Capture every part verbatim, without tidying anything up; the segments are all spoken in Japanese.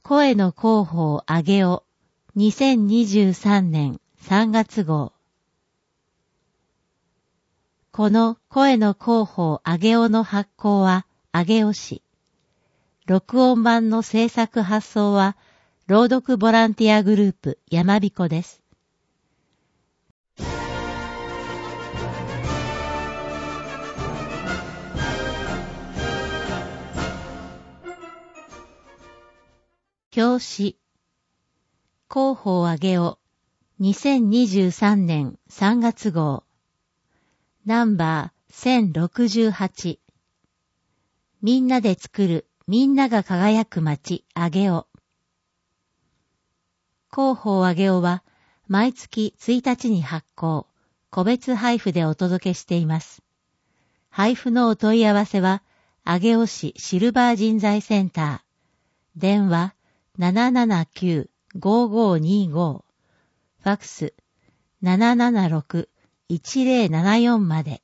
声の広報あげおにせんにじゅうさんねんさんがつ号。この声の広報あげおの発行はあげお市。録音版の制作発送は朗読ボランティアグループやまびこです。表紙広報あげおにせんにじゅうさんねんさんがつ号ナンバーせんろくじゅうはちみんなで作るみんなが輝く街あげお。広報あげおは毎月ついたちに発行、個別配布でお届けしています。配布のお問い合わせは上尾市シルバー人材センター電話 ななななきゅうごごにご ファクス ななななろくいちぜろななよん まで。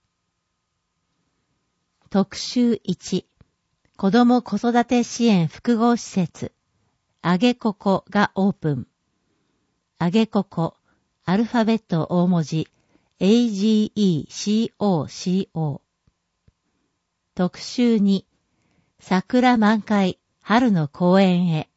特集いち子ども子育て支援複合施設あげここがオープン。あげここアルファベット大文字 エージーイーシーオーシーオー 特集に桜満開春の公園へ。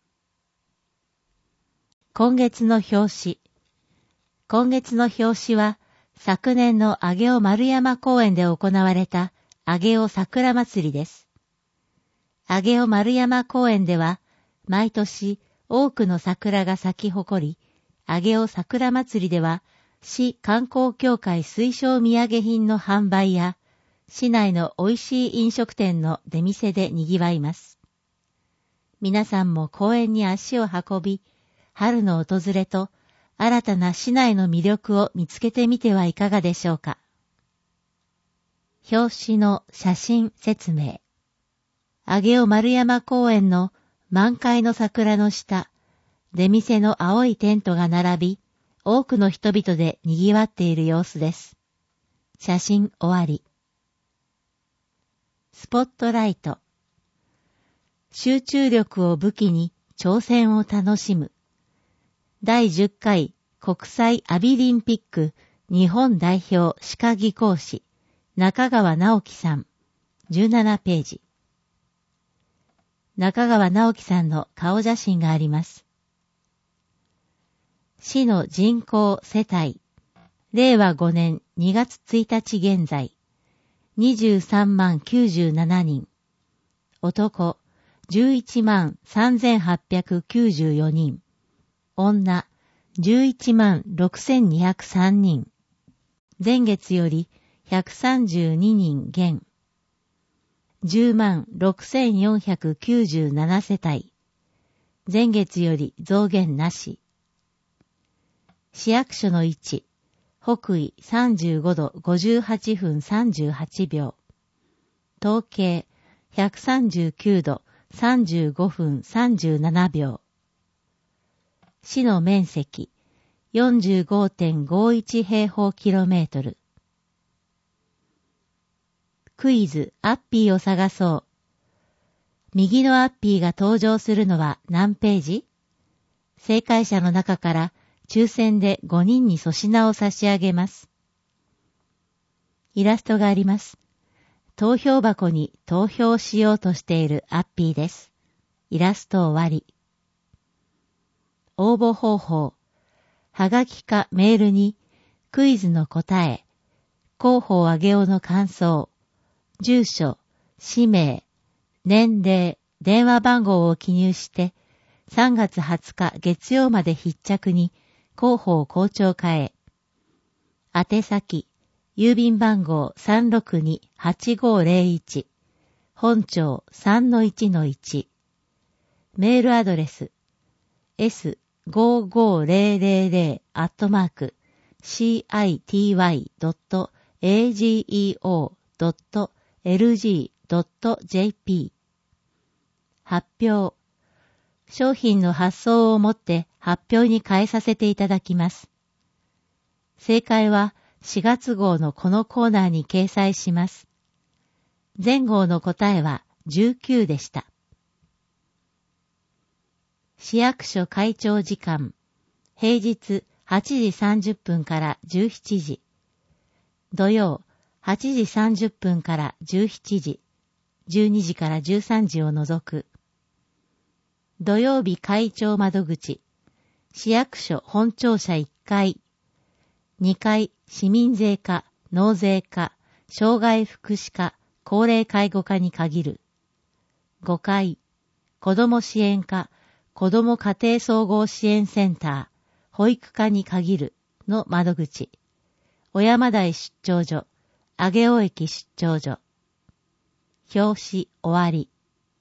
今月の表紙今月の表紙は昨年の上尾丸山公園で行われた上尾桜祭りです。上尾丸山公園では毎年多くの桜が咲き誇り、上尾桜祭りでは市観光協会推奨土産品の販売や市内の美味しい飲食店の出店で賑わいます。皆さんも公園に足を運び、春の訪れと新たな市内の魅力を見つけてみてはいかがでしょうか。表紙の写真説明。上尾丸山公園の満開の桜の下、出店の青いテントが並び、多くの人々で賑わっている様子です。写真終わり。スポットライト。集中力を武器に挑戦を楽しむ。だいじゅっかい国際アビリンピック日本代表歯科技工士中川直樹さんじゅうななページ。中川直樹さんの顔写真があります。市の人口世帯れいわごねんにがつついたち現在にじゅうさんまんきゅうじゅうななにん、男じゅういちまんさんぜんはっぴゃくきゅうじゅうよにん、女じゅういちまんろくせんにひゃくさんにん、前月よりひゃくさんじゅうににん減、じゅうまんろくせんよんひゃくきゅうじゅうななせたい、前月より増減なし。市役所の位置、北緯さんじゅうごどごじゅうはちふんさんじゅうはちびょう、東経ひゃくさんじゅうきゅうどさんじゅうごふんさんじゅうななびょう。市の面積 よんじゅうごてんごいち平方キロメートル。クイズアッピーを探そう。右のアッピーが登場するのは何ページ？正解者の中から抽選でごにんに粗品を差し上げます。イラストがあります。投票箱に投票しようとしているアッピーです。イラスト終わり。応募方法。はがきかメールにクイズの答え、広報あげおの感想、住所、氏名、年齢、電話番号を記入してさんがつはつか月曜まで必着に広報校長課へ。宛先、郵便番号 さんろくにはちごぜろいち、本庁 さんのいちのいち、メールアドレス エスごごぜろぜろぜろ アットマーク シーアイティーワイドットエージーイーオードットエルジードットジェーピー。発表。商品の発送をもって発表に変えさせていただきます。正解はしがつ号のこのコーナーに掲載します。前号の答えはじゅうきゅうでした。 市役所会長時間、平日はちじさんじゅっぷんからじゅうしちじ、土曜はちじさんじゅっぷんからじゅうしちじ、じゅうにじからじゅうさんじを除く。土曜日会長窓口、市役所本庁舎いっかい、にかい市民税課、納税課、障害福祉課、高齢介護課に限る。ごかい、子ども支援課、子ども家庭総合支援センター、保育課に限るの窓口。小山台出張所、上尾駅出張所。表紙終わり。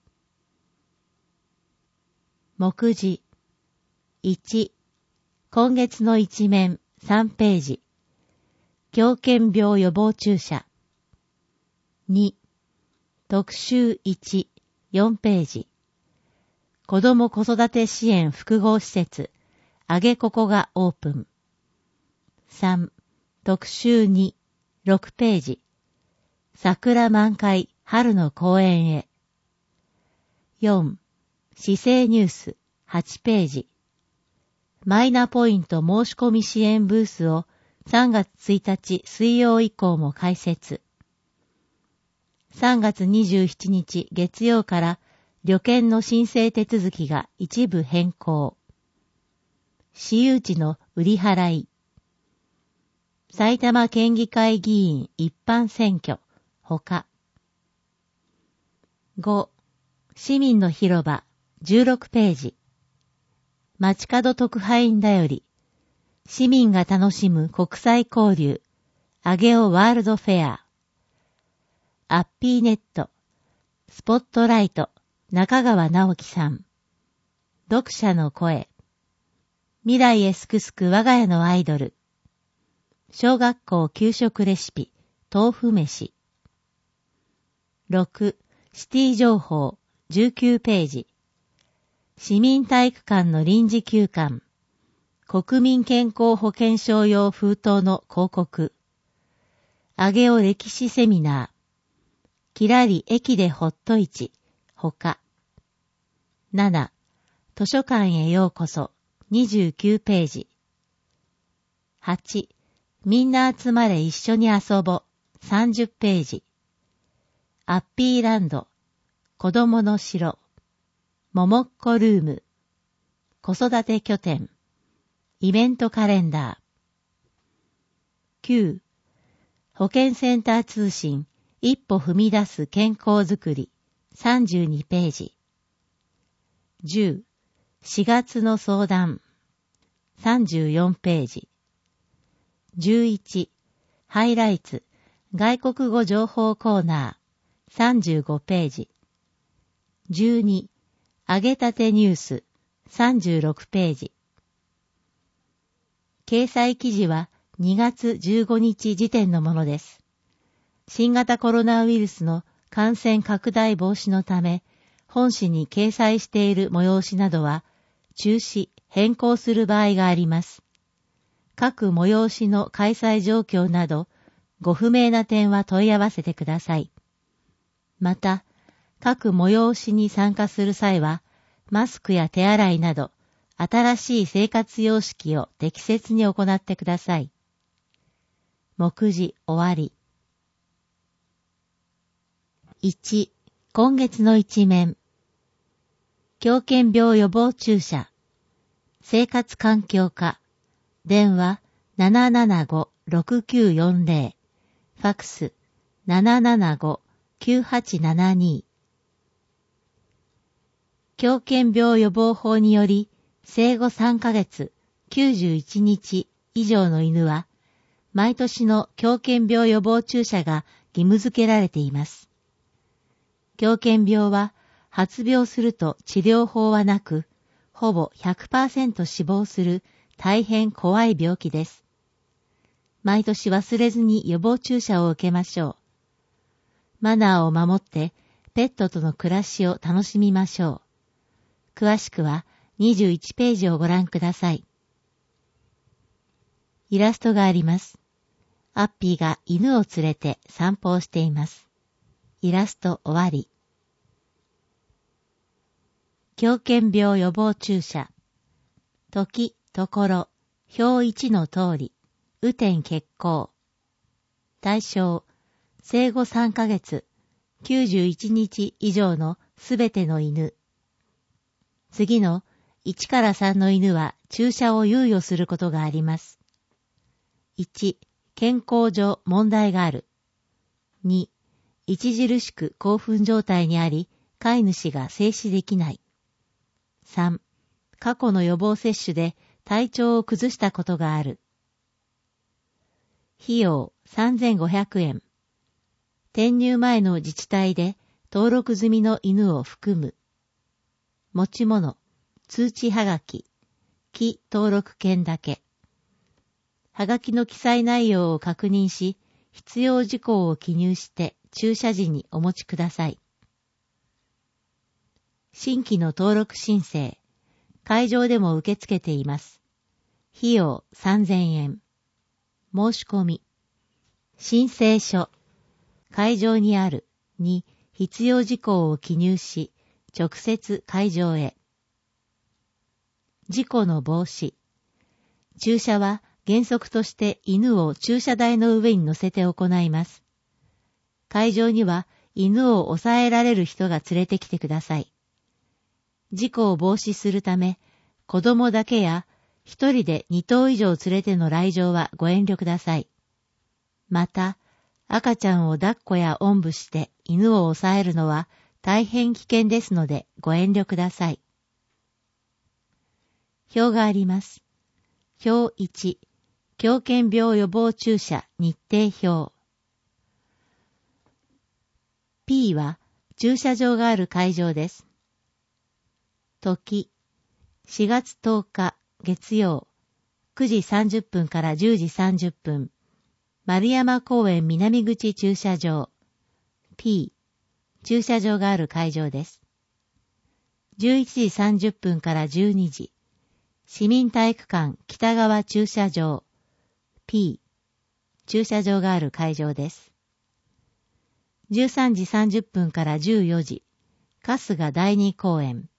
目次。いち、今月の一面さんページ。狂犬病予防注射。に、特集いち、よんページ。子ども子育て支援複合施設、あげここがオープン。さん、特集に、ろくページ。桜満開、春の公園へ。よん、市政ニュース、はちページ。マイナポイント申し込み支援ブースをさんがつついたち水曜以降も開設。さんがつにじゅうしちにち月曜から旅券の申請手続きが一部変更。私有地の売り払い。埼玉県議会議員一般選挙、ほか。ご、市民の広場、じゅうろくページ。街角特派員だより、市民が楽しむ国際交流、あげおワールドフェア。アッピーネット、スポットライト、中川直樹さん。読者の声。未来へすくすく我が家のアイドル。小学校給食レシピ、豆腐飯。ろく、シティ情報、じゅうきゅうページ。市民体育館の臨時休館。国民健康保険証用封筒の広告。あげお歴史セミナー。きらり駅でほっといち、ほか。なな、図書館へようこそ、にじゅうきゅうページ。はち、みんな集まれ一緒に遊ぼ、さんじゅっページ。アッピーランド、子供の城。ももっこルーム、子育て拠点、イベントカレンダー。きゅう、保健センター通信、一歩踏み出す健康づくり、さんじゅうにページ。じゅう、しがつの相談、さんじゅうよんページ。じゅういち、ハイライツ、外国語情報コーナー、さんじゅうごページ。じゅうに、揚げたてニュース、さんじゅうろくページ。掲載記事はにがつじゅうごにち時点のものです。新型コロナウイルスの感染拡大防止のため、本誌に掲載している催しなどは、中止、変更する場合があります。各催しの開催状況など、ご不明な点は問い合わせてください。また、各催しに参加する際は、マスクや手洗いなど、新しい生活様式を適切に行ってください。目次終わり。いち、今月の一面。狂犬病予防注射。生活環境課。電話 ななななごろくきゅうよんぜろ。ファクス ななななごきゅうはちななに。狂犬病予防法により、生後さんかげつ、きゅうじゅういちにち以上の犬は、毎年の狂犬病予防注射が義務付けられています。狂犬病は、発病すると治療法はなく、ほぼ ひゃくパーセント 死亡する大変怖い病気です。毎年忘れずに予防注射を受けましょう。マナーを守って、ペットとの暮らしを楽しみましょう。詳しくはにじゅういちページをご覧ください。イラストがあります。アッピーが犬を連れて散歩をしています。イラスト終わり。 狂犬病予防注射。時、ところ、表いちの通り、雨天決行。対象、生後さんかげつ、きゅうじゅういちにち以上のすべての犬。次のいちからさんの犬は注射を猶予することがあります。いち、健康上問題がある。に、著しく興奮状態にあり、飼い主が静止できない。さん、過去の予防接種で体調を崩したことがある。費用さんぜんごひゃくえん。転入前の自治体で登録済みの犬を含む。持ち物、通知はがき、記登録券だけ。はがきの記載内容を確認し、必要事項を記入して駐車時にお持ちください。新規の登録申請、会場でも受け付けています。費用さんぜんえん。申し込み。申請書。会場にあるに必要事項を記入し、直接会場へ。事故の防止。駐車は原則として犬を駐車台の上に乗せて行います。会場には犬を抑えられる人が連れてきてください。事故を防止するため、子供だけや一人で二頭以上連れての来場はご遠慮ください。また、赤ちゃんを抱っこやおんぶして犬を抑えるのは大変危険ですのでご遠慮ください。表があります。表いち、狂犬病予防注射日程表。P は駐車場がある会場です。時、しがつとおか月曜、くじさんじゅっぷんからじゅうじさんじゅっぷん、丸山公園南口駐車場。P、駐車場がある会場です。じゅういちじさんじゅっぷんからじゅうにじ、市民体育館北側駐車場。P、駐車場がある会場です。じゅうさんじさんじゅっぷんからじゅうよじ、春日第二公園。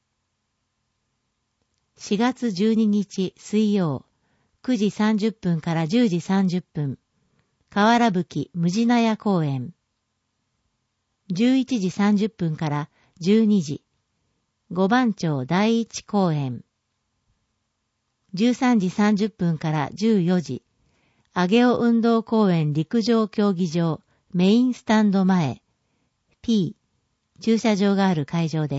しがつじゅうににち水曜、くじさんじゅっぷんからじゅうじさんじゅっぷん、河原吹無地納屋公園。じゅういちじさんじゅっぷんからじゅうにじ、五番町第一公園。じゅうさんじさんじゅっぷんからじゅうよじ、上尾運動公園陸上競技場メインスタンド前。P、駐車場がある会場です。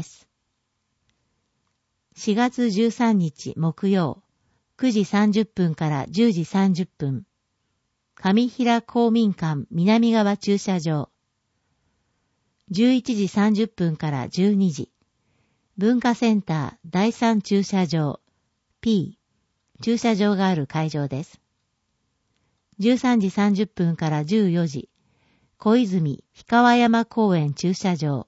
しがつじゅうさんにち木曜、くじさんじゅっぷんからじゅうじさんじゅっぷん、上平公民館南側駐車場。じゅういちじさんじゅっぷんからじゅうにじ、文化センター第三駐車場。P、駐車場がある会場です。じゅうさんじさんじゅっぷんからじゅうよじ、小泉氷川山公園駐車場。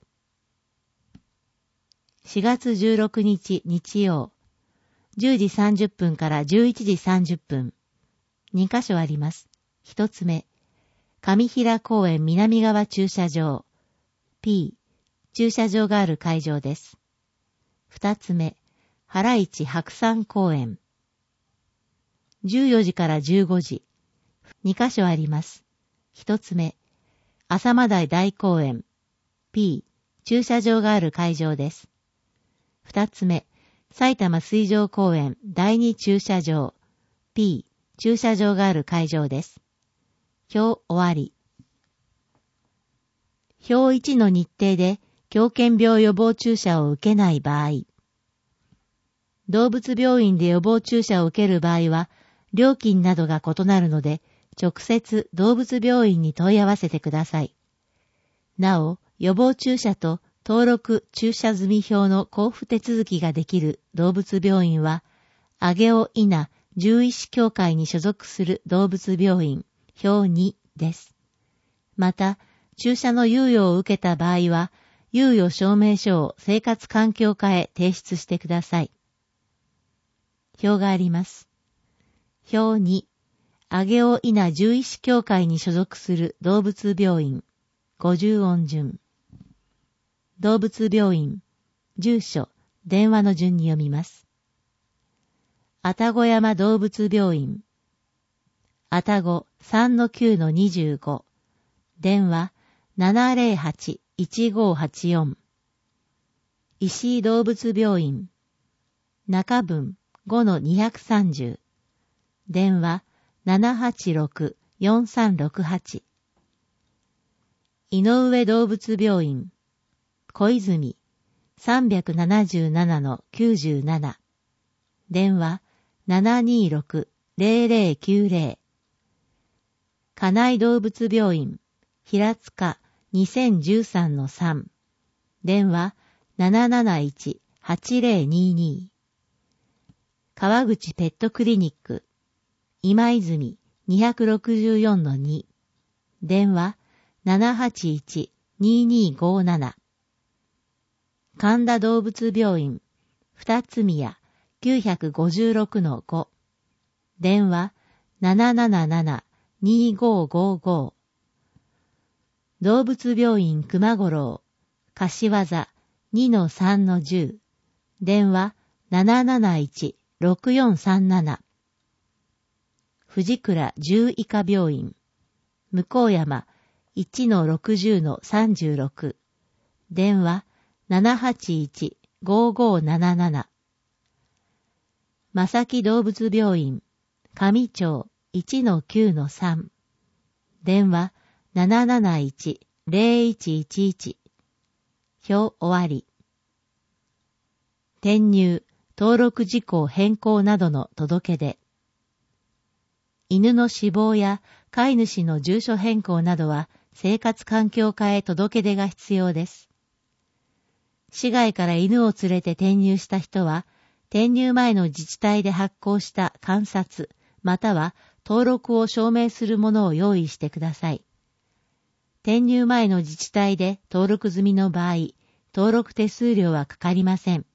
しがつじゅうろくにち日曜、じゅうじさんじゅっぷんからじゅういちじさんじゅっぷん、にかしょあります。一つ目、上平公園南側駐車場。P、駐車場がある会場です。二つ目、原市白山公園。じゅうよじからじゅうごじ、にかしょあります。一つ目、浅間台大公園。P、駐車場がある会場です。二つ目、埼玉水上公園第二駐車場。P、駐車場がある会場です。表終わり。表いちの日程で狂犬病予防注射を受けない場合。動物病院で予防注射を受ける場合は、料金などが異なるので、直接動物病院に問い合わせてください。なお、予防注射と登録注射済表の交付手続きができる動物病院は、上尾稲獣医師協会に所属する動物病院、表にです。また、注射の猶予を受けた場合は、猶予証明書を生活環境課へ提出してください。表があります。表に、上尾稲獣医師協会に所属する動物病院、ごじゅう音順。動物病院、住所、 電話の順に読みます。愛宕山動物病院、愛宕 さんのきゅうのにじゅうご、電話 ななゼロはち いちごはちよん。石井動物病院、中分 ごのにひゃくさんじゅう、電話 ななはちろく よんさんろくはち。井上動物病院、小泉 さんなななのきゅうじゅうなな、電話 ななにろく ゼロゼロきゅうゼロ。金井動物病院、平塚 にせんじゅうさんのさん、電話 なななないち はちゼロにに。川口ペットクリニック、今泉 にろくよんのに、電話 ななはちいち ににごなな。神田動物病院、二つ宮 きゅうごろくのご、電話 ななななな にごごご。動物病院熊五郎、柏座 にのさんのじゅう、電話 なななないち ろくよんさんなな。藤倉獣医科病院、向山 いちのろくじゅうのさんじゅうろく、電話 ななはちいち ごごなななな。正木動物病院、上町 いちのきゅうのさん、電話 なななないち ゼロいちいちいち。表終わり。転入、登録事項変更などの届け出。犬の死亡や飼い主の住所変更などは生活環境課へ届け出が必要です。市外から犬を連れて転入した人は、転入前の自治体で発行した鑑札、または登録を証明するものを用意してください。転入前の自治体で登録済みの場合、登録手数料はかかりません。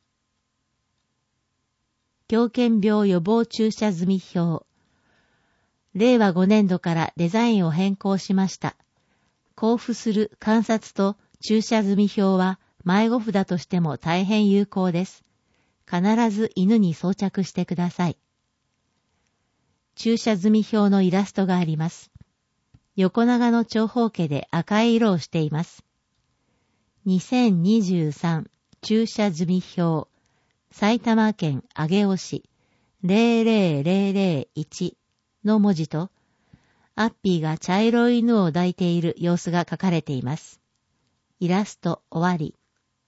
狂犬病予防注射済表。れいわごねんどからデザインを変更しました。交付する鑑札と注射済表は迷子札としても大変有効です。必ず犬に装着してください。注射済表のイラストがあります。横長の長方形で赤い色をしています。にせんにじゅうさん注射済表、埼玉県上尾市 ゼロゼロゼロゼロいち の文字と、アッピーが茶色い犬を抱いている様子が書かれています。イラスト終わり。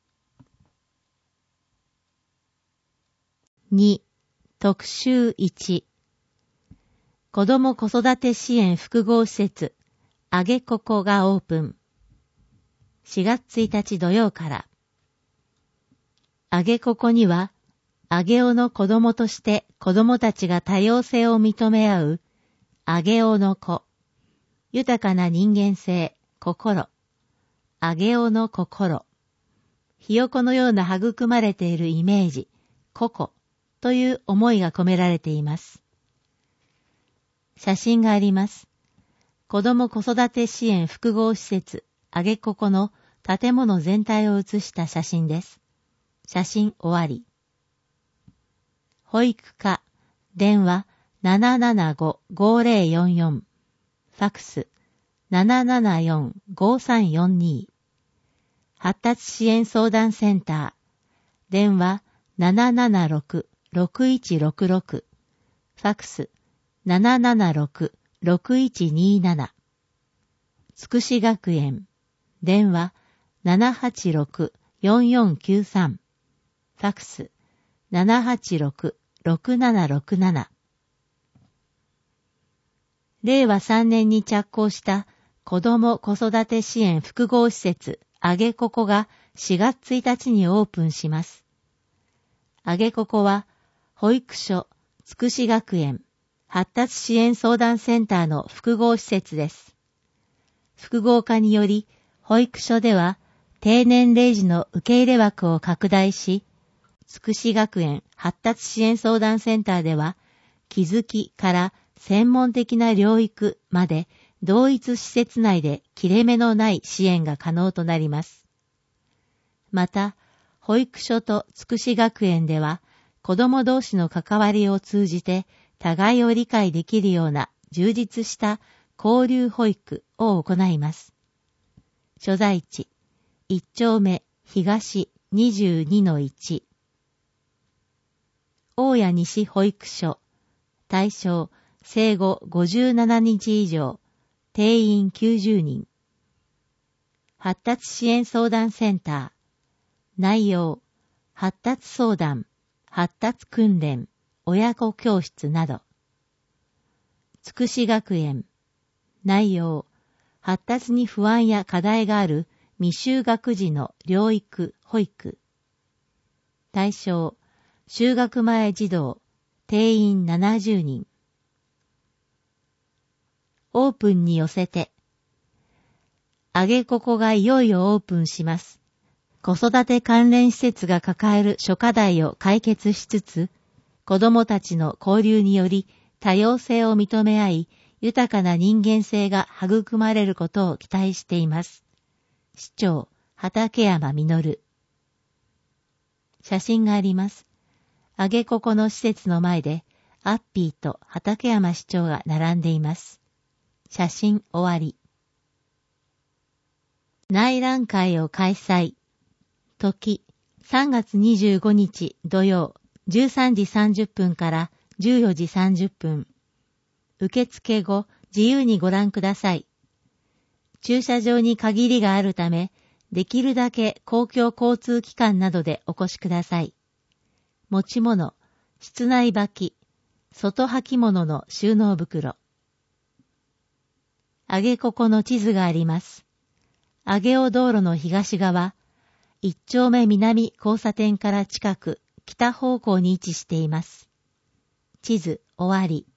に. 特集いち。子ども子育て支援複合施設、あげここがオープン。しがつついたち土曜から。あげここには、あげおの子供として子供たちが多様性を認め合う、あげおの子、豊かな人間性、心、あげおの心、ひよこのような育まれているイメージ、ここという思いが込められています。写真があります。子ども子育て支援複合施設、あげここの建物全体を写した写真です。写真終わり。保育課、電話 ななななご ごゼロよんよん、ファクス ななななよん ごさんよんに、発達支援相談センター、電話 ななななろく ろくいちろくろく、ファクス ななななろく ろくいちになな、つくし学園、電話 ななはちろく よんよんきゅうさん、ファクス ななはちろく ろくななろくなな。れいわさんねんに着工した子ども子育て支援複合施設あげここがしがつついたちにオープンします。あげここは保育所、つくし学園、発達支援相談センターの複合施設です。複合化により保育所では低年齢児の受け入れ枠を拡大し、つくし学園発達支援相談センターでは気づきから専門的な療育まで同一施設内で切れ目のない支援が可能となります。また、 保育所とつくし学園では、子供同士の関わりを通じて互いを理解できるような充実した交流保育を行います。所在地、一丁目東 にじゅうにのいち。大谷西保育所、対象、生後ごじゅうななにち以上、定員きゅうじゅうにん。発達支援相談センター、内容、発達相談、発達訓練、親子教室など。つくし学園、内容、発達に不安や課題がある未就学児の療育、保育。対象、就学前児童、定員ななじゅうにん。オープンに寄せて、あげここがいよいよオープンします。子育て関連施設が抱える諸課題を解決しつつ、子どもたちの交流により多様性を認め合い、豊かな人間性が育まれることを期待しています。市長、畠山実。写真があります。あげここの施設の前で、アッピーと畠山市長が並んでいます。写真終わり。内覧会を開催。時、さんがつにじゅうごにち土曜、じゅうさんじさんじゅっぷんからじゅうよじさんじゅっぷん。受付後、自由にご覧ください。駐車場に限りがあるため、できるだけ公共交通機関などでお越しください。持ち物、室内履き、外履物の収納袋。あげここの地図があります。あげお道路の東側、一丁目南交差点から近く、北方向に位置しています。地図終わり。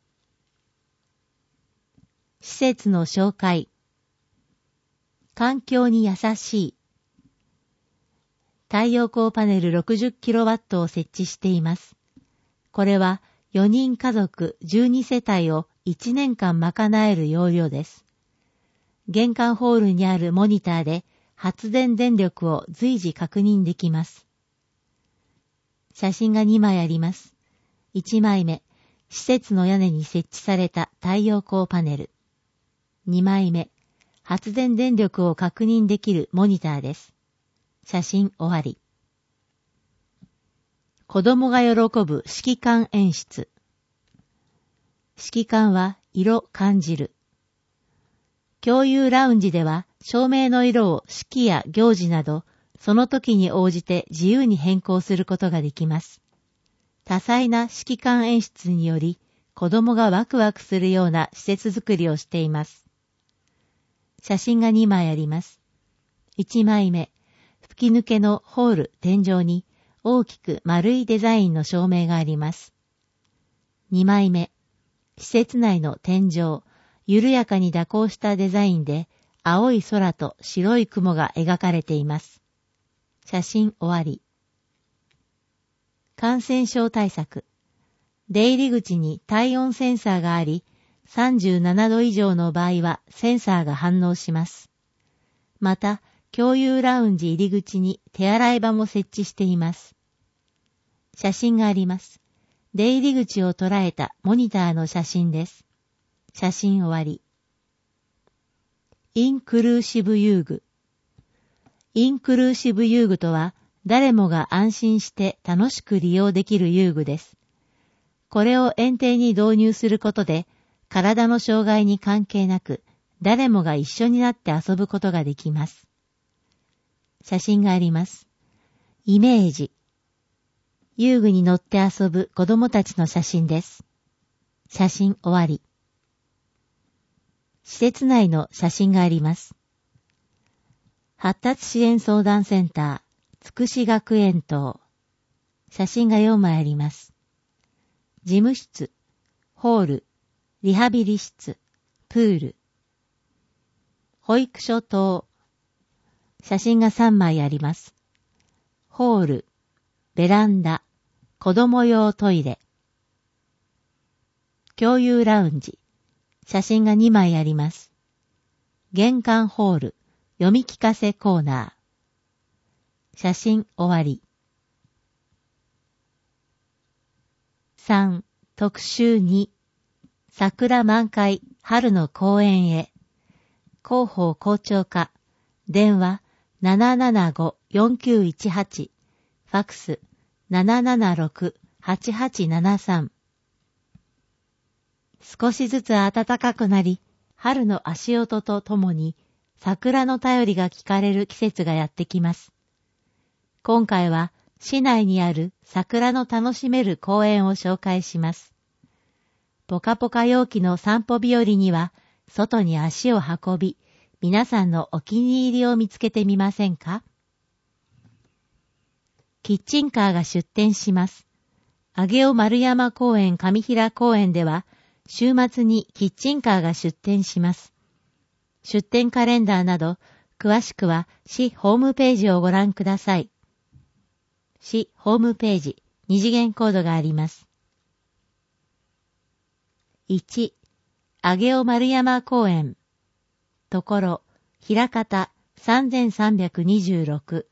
施設の紹介。環境に優しい。太陽光パネル ろくじゅっキロワット を設置しています。これはよにん家族じゅうにせたいをいちねんかん賄える容量です。玄関ホールにあるモニターで発電電力を随時確認できます。写真がにまいあります。いちまいめ、施設の屋根に設置された太陽光パネル。にまいめ、発電電力を確認できるモニターです。写真終わり。子供が喜ぶ指揮官演出。指揮官は色感じる。共有ラウンジでは照明の色を式や行事など、その時に応じて自由に変更することができます。多彩な指揮官演出により、子供がワクワクするような施設作りをしています。写真がにまいあります。いちまいめ、吹き抜けのホール天井に大きく丸いデザインの照明があります。にまいめ、施設内の天井、緩やかに蛇行したデザインで青い空と白い雲が描かれています。写真終わり。感染症対策。出入り口に体温センサーがあり、さんじゅうななど以上の場合はセンサーが反応します。また、共有ラウンジ入り口に手洗い場も設置しています。写真があります。出入り口を捉えたモニターの写真です。写真終わり。インクルーシブ遊具。インクルーシブ遊具とは、誰もが安心して楽しく利用できる遊具です。これを園庭に導入することで、体の障害に関係なく、誰もが一緒になって遊ぶことができます。写真があります。イメージ。遊具に乗って遊ぶ子供たちの写真です。写真終わり。施設内の写真があります。発達支援相談センター、つくし学園棟。写真がよんまいあります。事務室、ホール、リハビリ室、プール。保育所棟。写真がさんまいあります。ホール、ベランダ、子供用トイレ。共有ラウンジ。写真がにまいあります。玄関ホール、読み聞かせコーナー。写真終わり。 さん、特集に、桜満開、春の公園へ。広報校長課、電話 ななななごーよんきゅういちはち、ファクス ななななろくーはちはちななさん。少しずつ暖かくなり、春の足音とともに桜の便りが聞かれる季節がやってきます。今回は市内にある桜の楽しめる公園を紹介します。ポカポカ陽気の散歩日和には外に足を運び、皆さんのお気に入りを見つけてみませんか？キッチンカーが出店します。上尾丸山公園上平公園では、週末にキッチンカーが出店します。出店カレンダーなど、詳しくは市ホームページをご覧ください。市ホームページ、二次元コードがあります。いち、上尾丸山公園。ところ、枚方さんぜんさんびゃくにじゅうろく。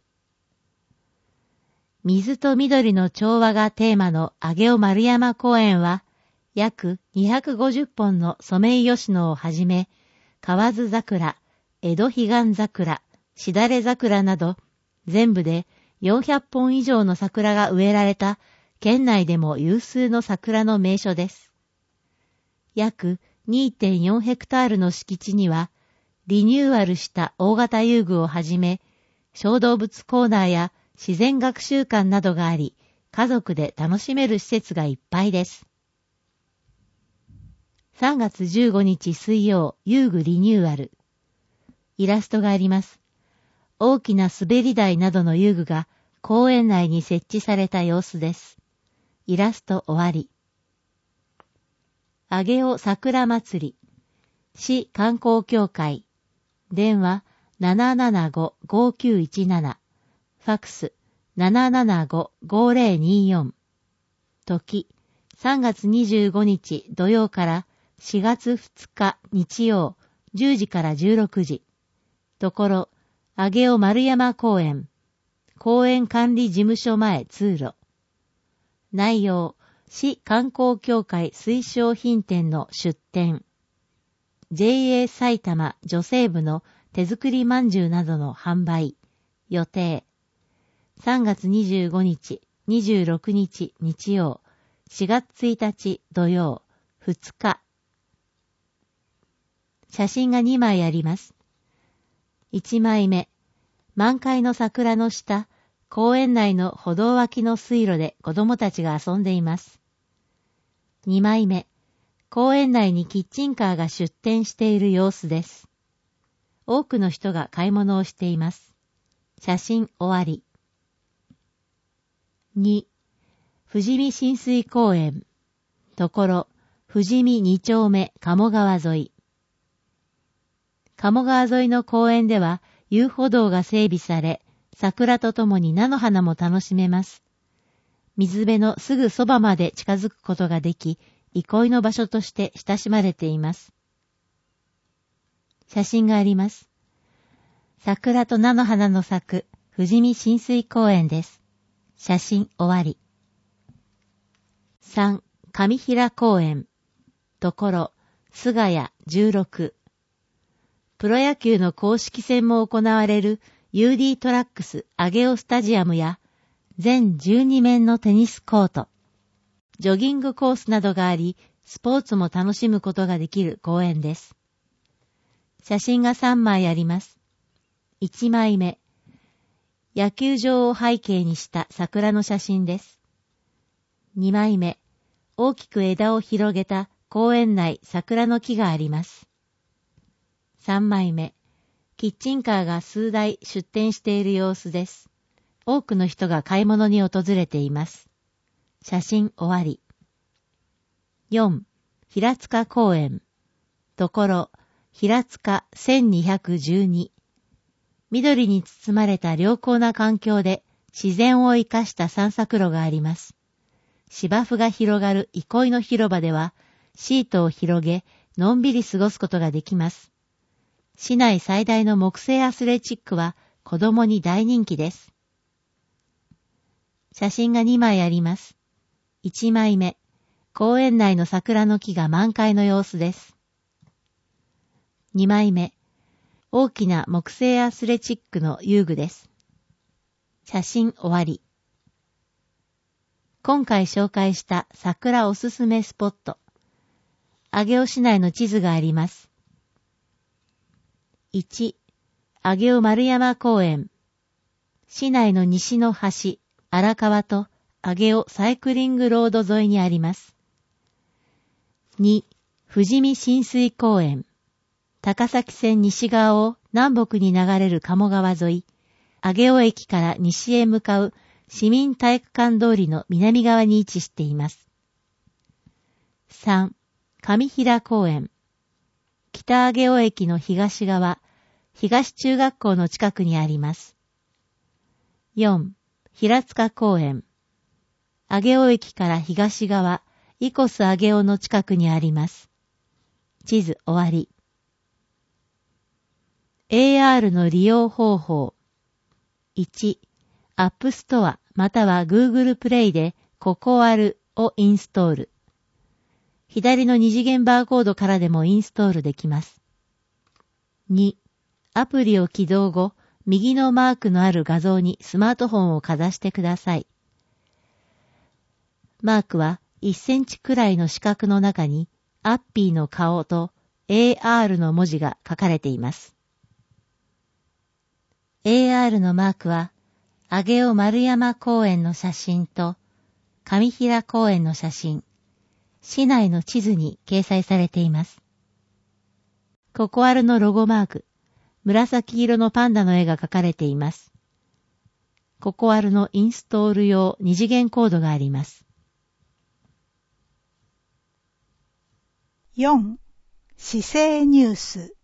水と緑の調和がテーマの上尾丸山公園は、約にひゃくごじゅっぽんのソメイヨシノをはじめ、河津桜、江戸彼岸桜、しだれ桜など、全部でよんひゃっぽん以上の桜が植えられた、県内でも有数の桜の名所です。約 にてんよん ヘクタールの敷地には、リニューアルした大型遊具をはじめ、小動物コーナーや自然学習館などがあり、家族で楽しめる施設がいっぱいです。さんがつじゅうごにち水曜、遊具リニューアル。イラストがあります。大きな滑り台などの遊具が公園内に設置された様子です。イラスト終わり。上尾桜祭り。市観光協会。電話 ななななごーごーきゅういちなな。ファクス ななななごーごーぜろによん。時、さんがつにじゅうごにち土曜からしがつふつか日曜じゅうじからじゅうろくじ。ところ、上尾丸山公園。公園管理事務所前通路。内容、市観光協会推奨品店の出店。ジェイエー 埼玉女性部の手作りまんじゅうなどの販売。予定。さんがつにじゅうごにち、にじゅうろくにち日曜、しがつついたち土曜、ふつか。写真がにまいあります。いちまいめ、満開の桜の下、公園内の歩道脇の水路で子供たちが遊んでいます。にまいめ、公園内にキッチンカーが出店している様子です。多くの人が買い物をしています。写真終わり。に、富士見親水公園。ところ、富士見に丁目鴨川沿い。鴨川沿いの公園では遊歩道が整備され、桜とともに菜の花も楽しめます。水辺のすぐそばまで近づくことができ、憩いの場所として親しまれています。写真があります。桜と菜の花の咲く富士見親水公園です。写真終わり。さん、上平公園。ところ、菅谷じゅうろく。プロ野球の公式戦も行われる ユーディー トラックス上尾スタジアムや全じゅうにめんのテニスコート、ジョギングコースなどがあり、スポーツも楽しむことができる公園です。写真がさんまいあります。いちまいめ、野球場を背景にした桜の写真です。にまいめ、大きく枝を広げた公園内桜の木があります。さんまいめ、キッチンカーが数台出店している様子です。多くの人が買い物に訪れています。写真終わり。よん、平塚公園。ところ、平塚せんにひゃくじゅうに。緑に包まれた良好な環境で自然を生かした散策路があります。芝生が広がる憩いの広場では、シートを広げ、のんびり過ごすことができます。市内最大の木製アスレチックは子供に大人気です。写真がにまいあります。いちまいめ、 公園内の桜の木が満開の様子です。にまいめ、大きな木製アスレチックの遊具です。写真終わり。今回紹介した桜おすすめスポット。上尾市内の地図があります。いち、上尾丸山公園。市内の西の端、荒川と上尾サイクリングロード沿いにあります。に、富士見親水公園。高崎線西側を南北に流れる鴨川沿い、上尾駅から西へ向かう市民体育館通りの南側に位置しています。さん、上平公園。北上尾駅の東側、東中学校の近くにあります。よん、平塚公園。上尾駅から東側、イコス上尾の近くにあります。地図終わり。エーアール の利用方法。いち、アップストアまたは Google プレイでココアルをインストール。左の二次元バーコードからでもインストールできます。に、アプリを起動後、右のマークのある画像にスマートフォンをかざしてください。マークはいっセンチくらいの四角の中にアッピーの顔と エーアール の文字が書かれています。エーアール のマークは上尾丸山公園の写真と上平公園の写真、市内の地図に掲載されています。ココアルのロゴマーク、紫色のパンダの絵が描かれています。ココアルのインストール用二次元コードがあります。 よん. 市政ニュース。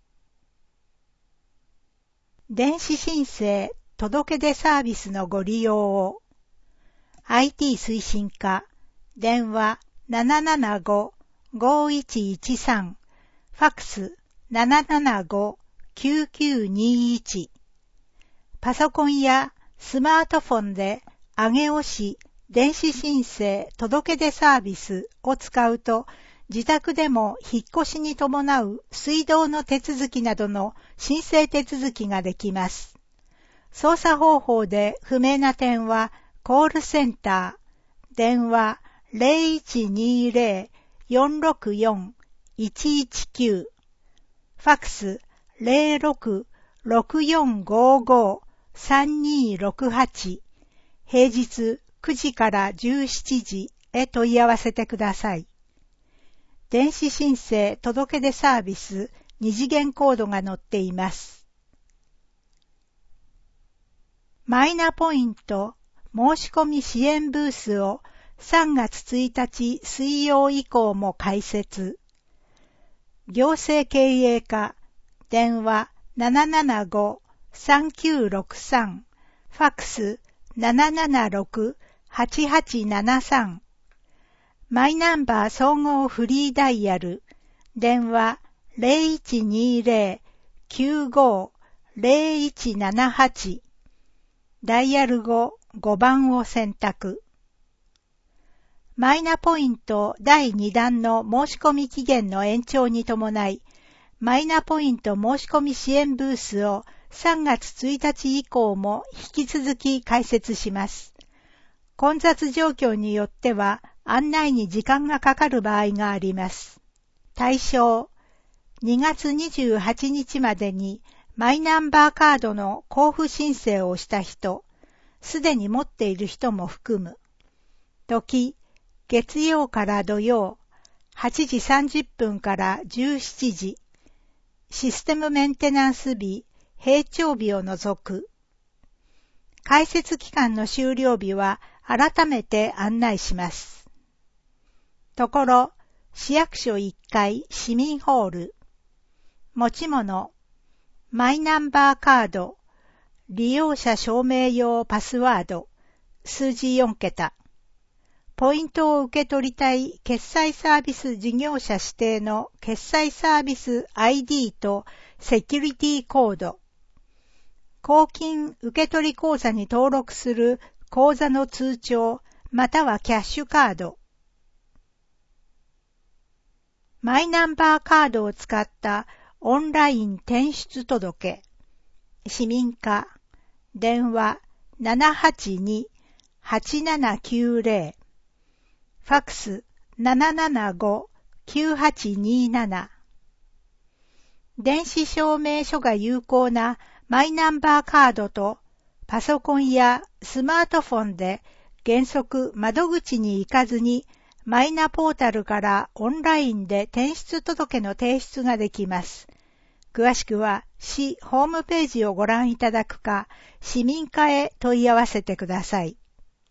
電子申請届出サービスのご利用を アイティー 推進課電話 ななななご ごいちいちさん ファックス ななななご きゅうきゅうにいちパソコンやスマートフォンで上尾市電子申請届出サービスを使うと自宅でも引っ越しに伴う水道の手続きなどの申請手続きができます。操作方法で不明な点はコールセンター、電話 ゼロいちにゼロ よんろくよん いちいちきゅう、ファックス ゼロろく ろくよんごご さんにろくはち、平日くじからじゅうしちじへ問い合わせてください。電子申請届出サービス二次元コードが載っています。マイナポイント申し込み支援ブースをさんがつついたち水曜以降も開設。行政経営課電話 ななななご さんきゅうろくさん ファックス ななななろく はちはちななさんマイナンバー総合フリーダイヤル電話 ゼロいちにゼロ きゅうご ゼロいちななはちダイヤル後ごばんを選択。マイナポイントだいにだんの申し込み期限の延長に伴い、マイナポイント申し込み支援ブースをさんがつついたち以降も引き続き開設します。混雑状況によっては案内に時間がかかる場合があります。対象、にがつにじゅうはちにちまでにマイナンバーカードの交付申請をした人、すでに持っている人も含む。時、月曜から土曜、はちじさんじゅっぷんからじゅうしちじ、システムメンテナンス日、閉庁日を除く。開設期間の終了日は改めて案内します。ところ、市役所いっかい市民ホール、持ち物、マイナンバーカード、利用者証明用パスワード、数字よんけた。ポイントを受け取りたい決済サービス事業者指定の決済サービス アイディー とセキュリティコード。公金受取口座に登録する口座の通帳またはキャッシュカード。 マイナンバーカードを使ったオンライン転出届、市民課、電話 ななはちに はちななきゅうゼロ、ファックス ななななご きゅうはちになな。電子証明書が有効なマイナンバーカードとパソコンやスマートフォンで原則窓口に行かずにマイナポータルからオンラインで転出届の提出ができます。詳しくは市ホームページをご覧いただくか、市民課へ問い合わせてください。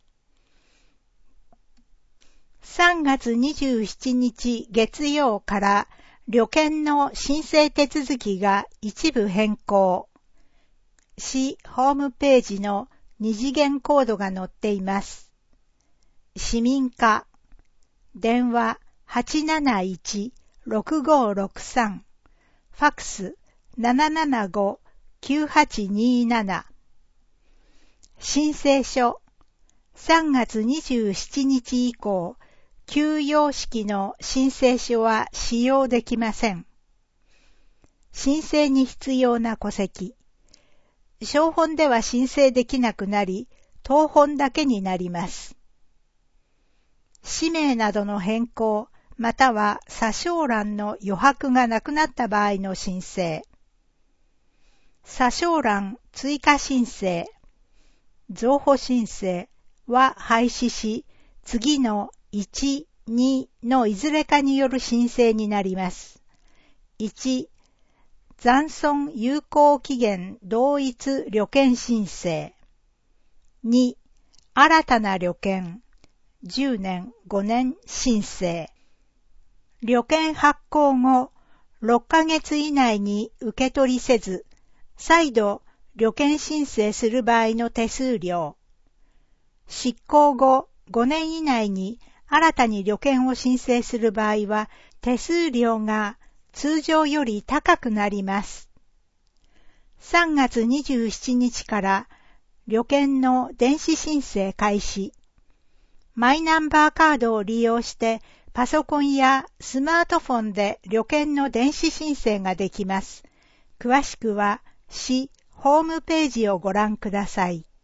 さんがつにじゅうしちにち月曜から旅券の申請手続きが一部変更。市ホームページの二次元コードが載っています。市民課、電話 はちなないち ろくごろくさん、ファックス ななななご きゅうはちになな。申請書、さんがつにじゅうしちにち以降、旧様式の申請書は使用できません。申請に必要な戸籍。小本では申請できなくなり、当本だけになります。氏名などの変更、または査証欄の余白がなくなった場合の申請。査証欄追加申請、増補申請は廃止し、次のいち、にのいずれかによる申請になります。いち、残存有効期限同一旅券申請。に、新たな旅券。じゅうねん、ごねん申請。旅券発行後、ろっかげつ以内に受け取りせず、再度旅券申請する場合の手数料。失効後ごねん以内に新たに旅券を申請する場合は、手数料が通常より高くなります。さんがつにじゅうしちにちから旅券の電子申請開始。マイナンバーカードを利用してパソコンやスマートフォンで旅券の電子申請ができます。詳しくは市ホームページをご覧ください。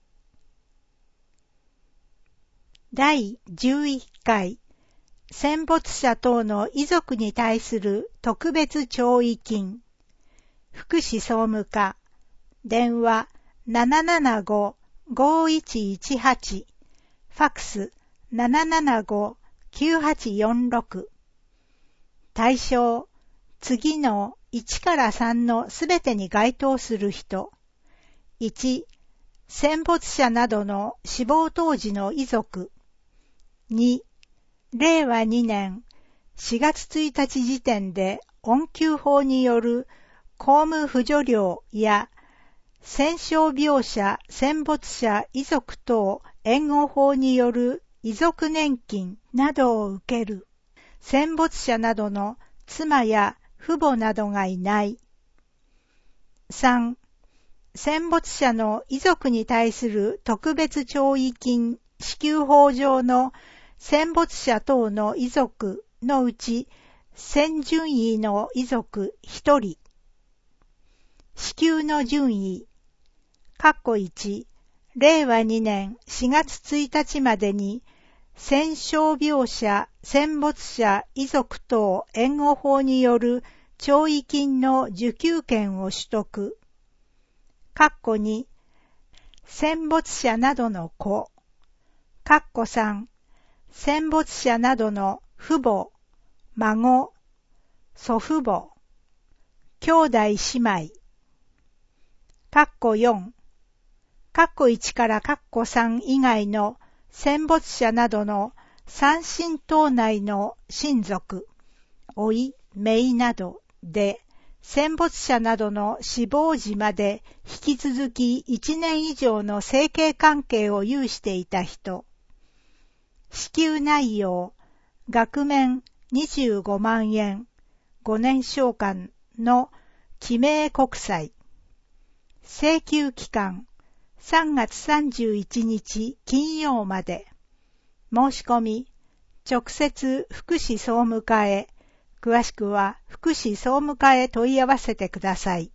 だいじゅういっかい戦没者等の遺族に対する特別弔慰金。福祉総務課、電話 ななななご ごいちいちはち、ファックス ななななご きゅうはちよんろく。対象、次のいちからさんのすべてに該当する人。いち、戦没者などの死亡当時の遺族。に、れいわにねんしがつついたち時点で恩給法による公務扶助料や戦傷病者戦没者遺族等援護法による遺族年金などを受ける戦没者などの妻や父母などがいない。さん、戦没者の遺族に対する特別弔慰金支給法上の戦没者等の遺族のうち戦順位の遺族ひとり。支給の順位、括弧いち、れいわにねんしがつついたちまでに戦傷病者戦没者遺族等援護法による弔慰金の受給権を取得。括弧に、戦没者などの子。括弧さん、戦没者などの父母、孫、祖父母、兄弟姉妹。括弧よん、括弧いちから括弧さん以外の戦没者などの三親等内の親族、甥、姪などで、戦没者などの死亡時まで引き続きいちねん以上の生計関係を有していた人。支給内容、額面にじゅうごまんえん、ごねん償還の記名国債。請求期間、さんがつさんじゅういちにち金曜まで。申し込み、直接福祉総務課へ、 詳しくは福祉総務課へ問い合わせてください。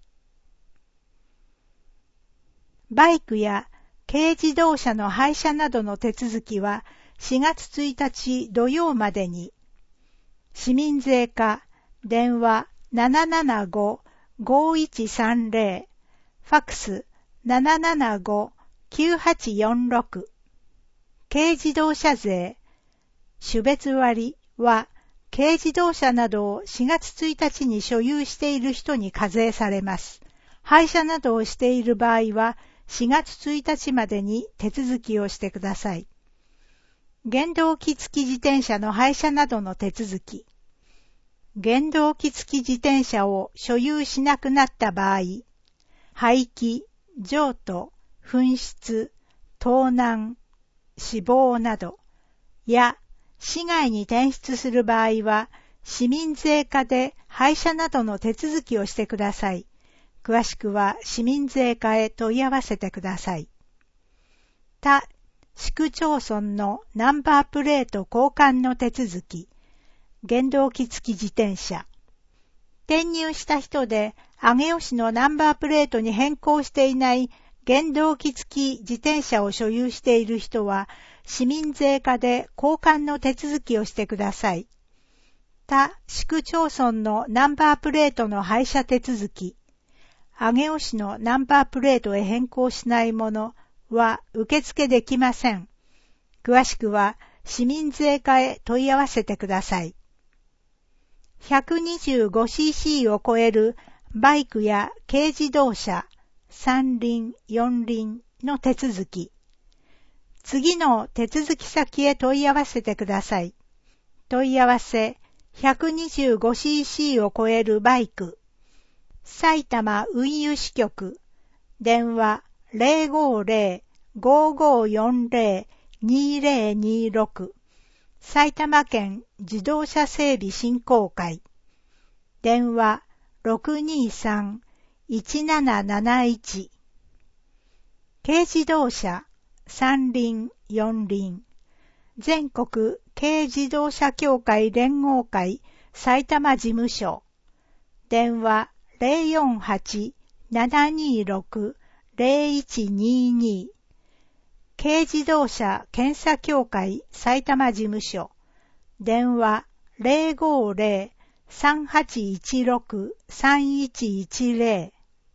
バイクや軽自動車の廃車などの手続きはしがつついたち土曜までに、市民税課電話 ななななご ごいちさんぜろ、ファックス ななななご きゅうはちよんろく、軽自動車税、種別割は軽自動車などをしがつついたちに所有している人に課税されます。廃車などをしている場合はしがつついたちまでに手続きをしてください。原動機付き自転車の廃車などの手続き。原動機付き自転車を所有しなくなった場合、廃棄、譲渡、紛失、盗難、死亡など、や市外に転出する場合は、市民税課で廃車などの手続きをしてください。詳しくは市民税課へ問い合わせてください。他市区町村のナンバープレート交換の手続き、原動機付き自転車。転入した人で上尾市のナンバープレートに変更していない原動機付き自転車を所有している人は、市民税課で交換の手続きをしてください。他市区町村のナンバープレートの廃車手続き、上尾市のナンバープレートへ変更しないものは受付できません。詳しくは市民税課へ問い合わせてください。ひゃくにじゅうごシーシー を超えるバイクや軽自動車、三輪、四輪の手続き。次の手続き先へ問い合わせてください。問い合わせ ひゃくにじゅうごシーシー を超えるバイク。埼玉運輸支局。電話 ゼロごゼロ ごごよんゼロ にゼロにろく。埼玉県自動車整備振興会。電話 ろくにさん いちなななないち。軽自動車、三輪、四輪。全国軽自動車協会連合会埼玉事務所。電話 ゼロよんはち ななにろく ゼロいちにに。軽自動車検査協会埼玉事務所。電話 ゼロごゼロ さんはちいちろく さんいちいちゼロ。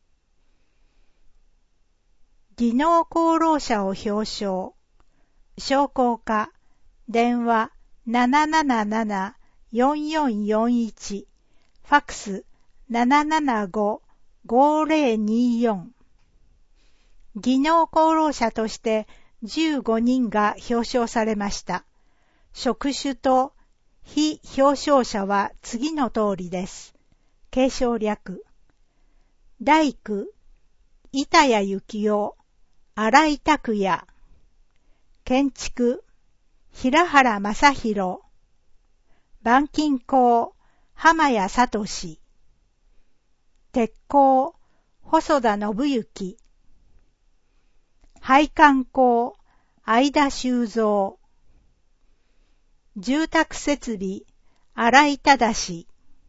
技能功労者を表彰。商工課。電話 ななななな よんよんよんいち。ファックス ななななご ごゼロによん。技能功労者としてじゅうごにんが表彰されました。職種と非表彰者は次の通りです。継承略。大工、板谷幸雄、新井拓也。建築、平原正宏。板金工、浜谷聡。鉄工、細田信之。配管工、相田修造。住宅設備、新井忠。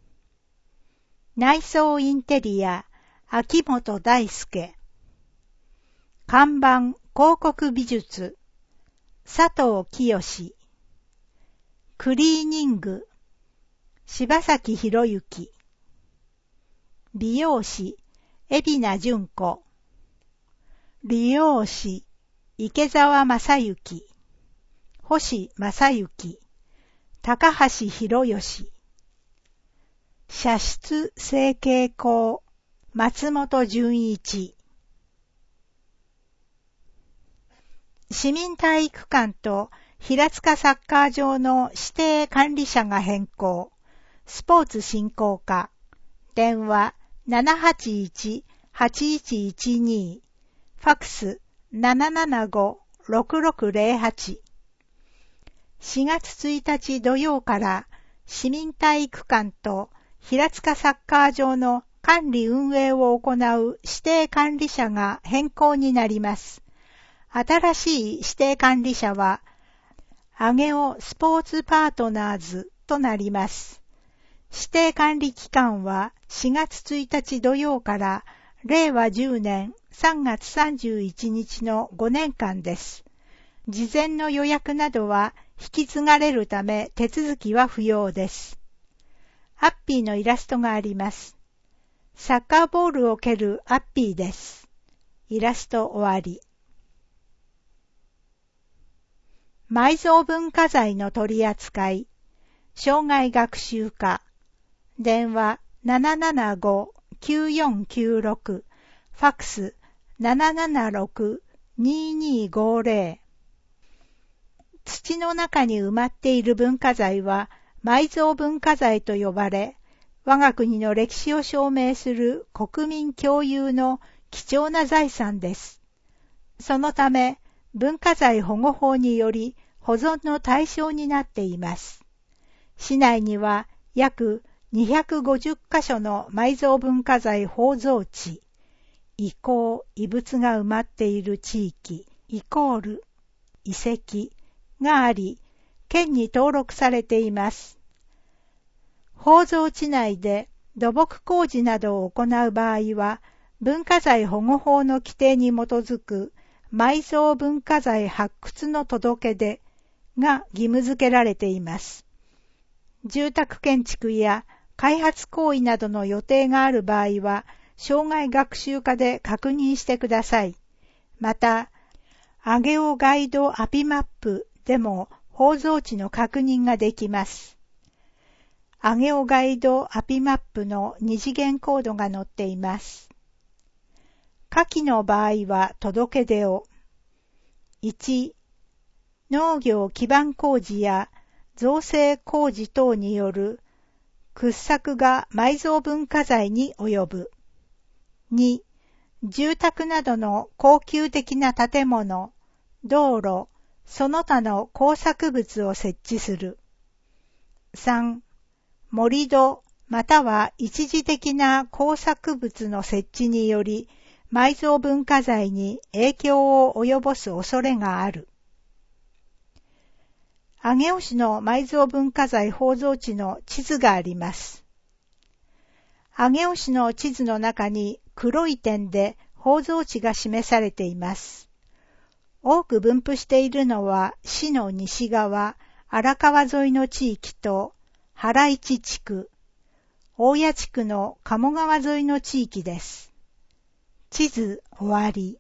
内装インテリア、秋元大輔。看板、広告美術、佐藤清。クリーニング、柴崎博之。美容師、海老名純子。理容師、池澤正幸。星正幸。高橋博義。射出成形工、松本純一。市民体育館と平塚サッカー場の指定管理者が変更。スポーツ振興課。電話 ななはちいち はちいちいちに。ファックス ななななご ろくろくゼロはち。しがつついたち土曜から市民体育館と平塚サッカー場の管理運営を行う指定管理者が変更になります。新しい指定管理者は、上尾スポーツパートナーズとなります。 指定管理期間はしがつついたち土曜かられいわじゅうねんさんがつさんじゅういちにちのごねんかんです。事前の予約などは引き継がれるため手続きは不要です。アッピーのイラストがあります。サッカーボールを蹴るアッピーです。イラスト終わり。埋蔵文化財の取り扱い、生涯学習課、電話 ななななごきゅうよんきゅうろく、ファックス ななななろくににごぜろ。土の中に埋まっている文化財は埋蔵文化財と呼ばれ、我が国の歴史を証明する国民共有の貴重な財産です。そのため、文化財保護法により保存の対象になっています。市内には約にひゃくごじゅっかしょの埋蔵文化財宝蔵地、遺構・遺物が埋まっている地域、イコール、遺跡があり、県に登録されています。宝蔵地内で土木工事などを行う場合は、文化財保護法の規定に基づく埋蔵文化財発掘の届け出が義務付けられています。住宅建築や開発行為などの予定がある場合は、生涯学習課で確認してください。また、アゲオガイドアピマップでも宝蔵地の確認ができます。アゲオガイドアピマップの二次元コードが載っています。下記の場合は届け出を。いち、農業基盤工事や造成工事等による掘削が埋蔵文化財に及ぶ。に、住宅などの恒久的な建物、道路、その他の工作物を設置する。さん、盛り土または一時的な工作物の設置により埋蔵文化財に影響を及ぼす恐れがある。上尾市の埋蔵文化財宝蔵地の地図があります。上尾市の地図の中に黒い点で宝蔵地が示されています。多く分布しているのは市の西側、荒川沿いの地域と原市地区、大谷地区の鴨川沿いの地域です。地図終わり。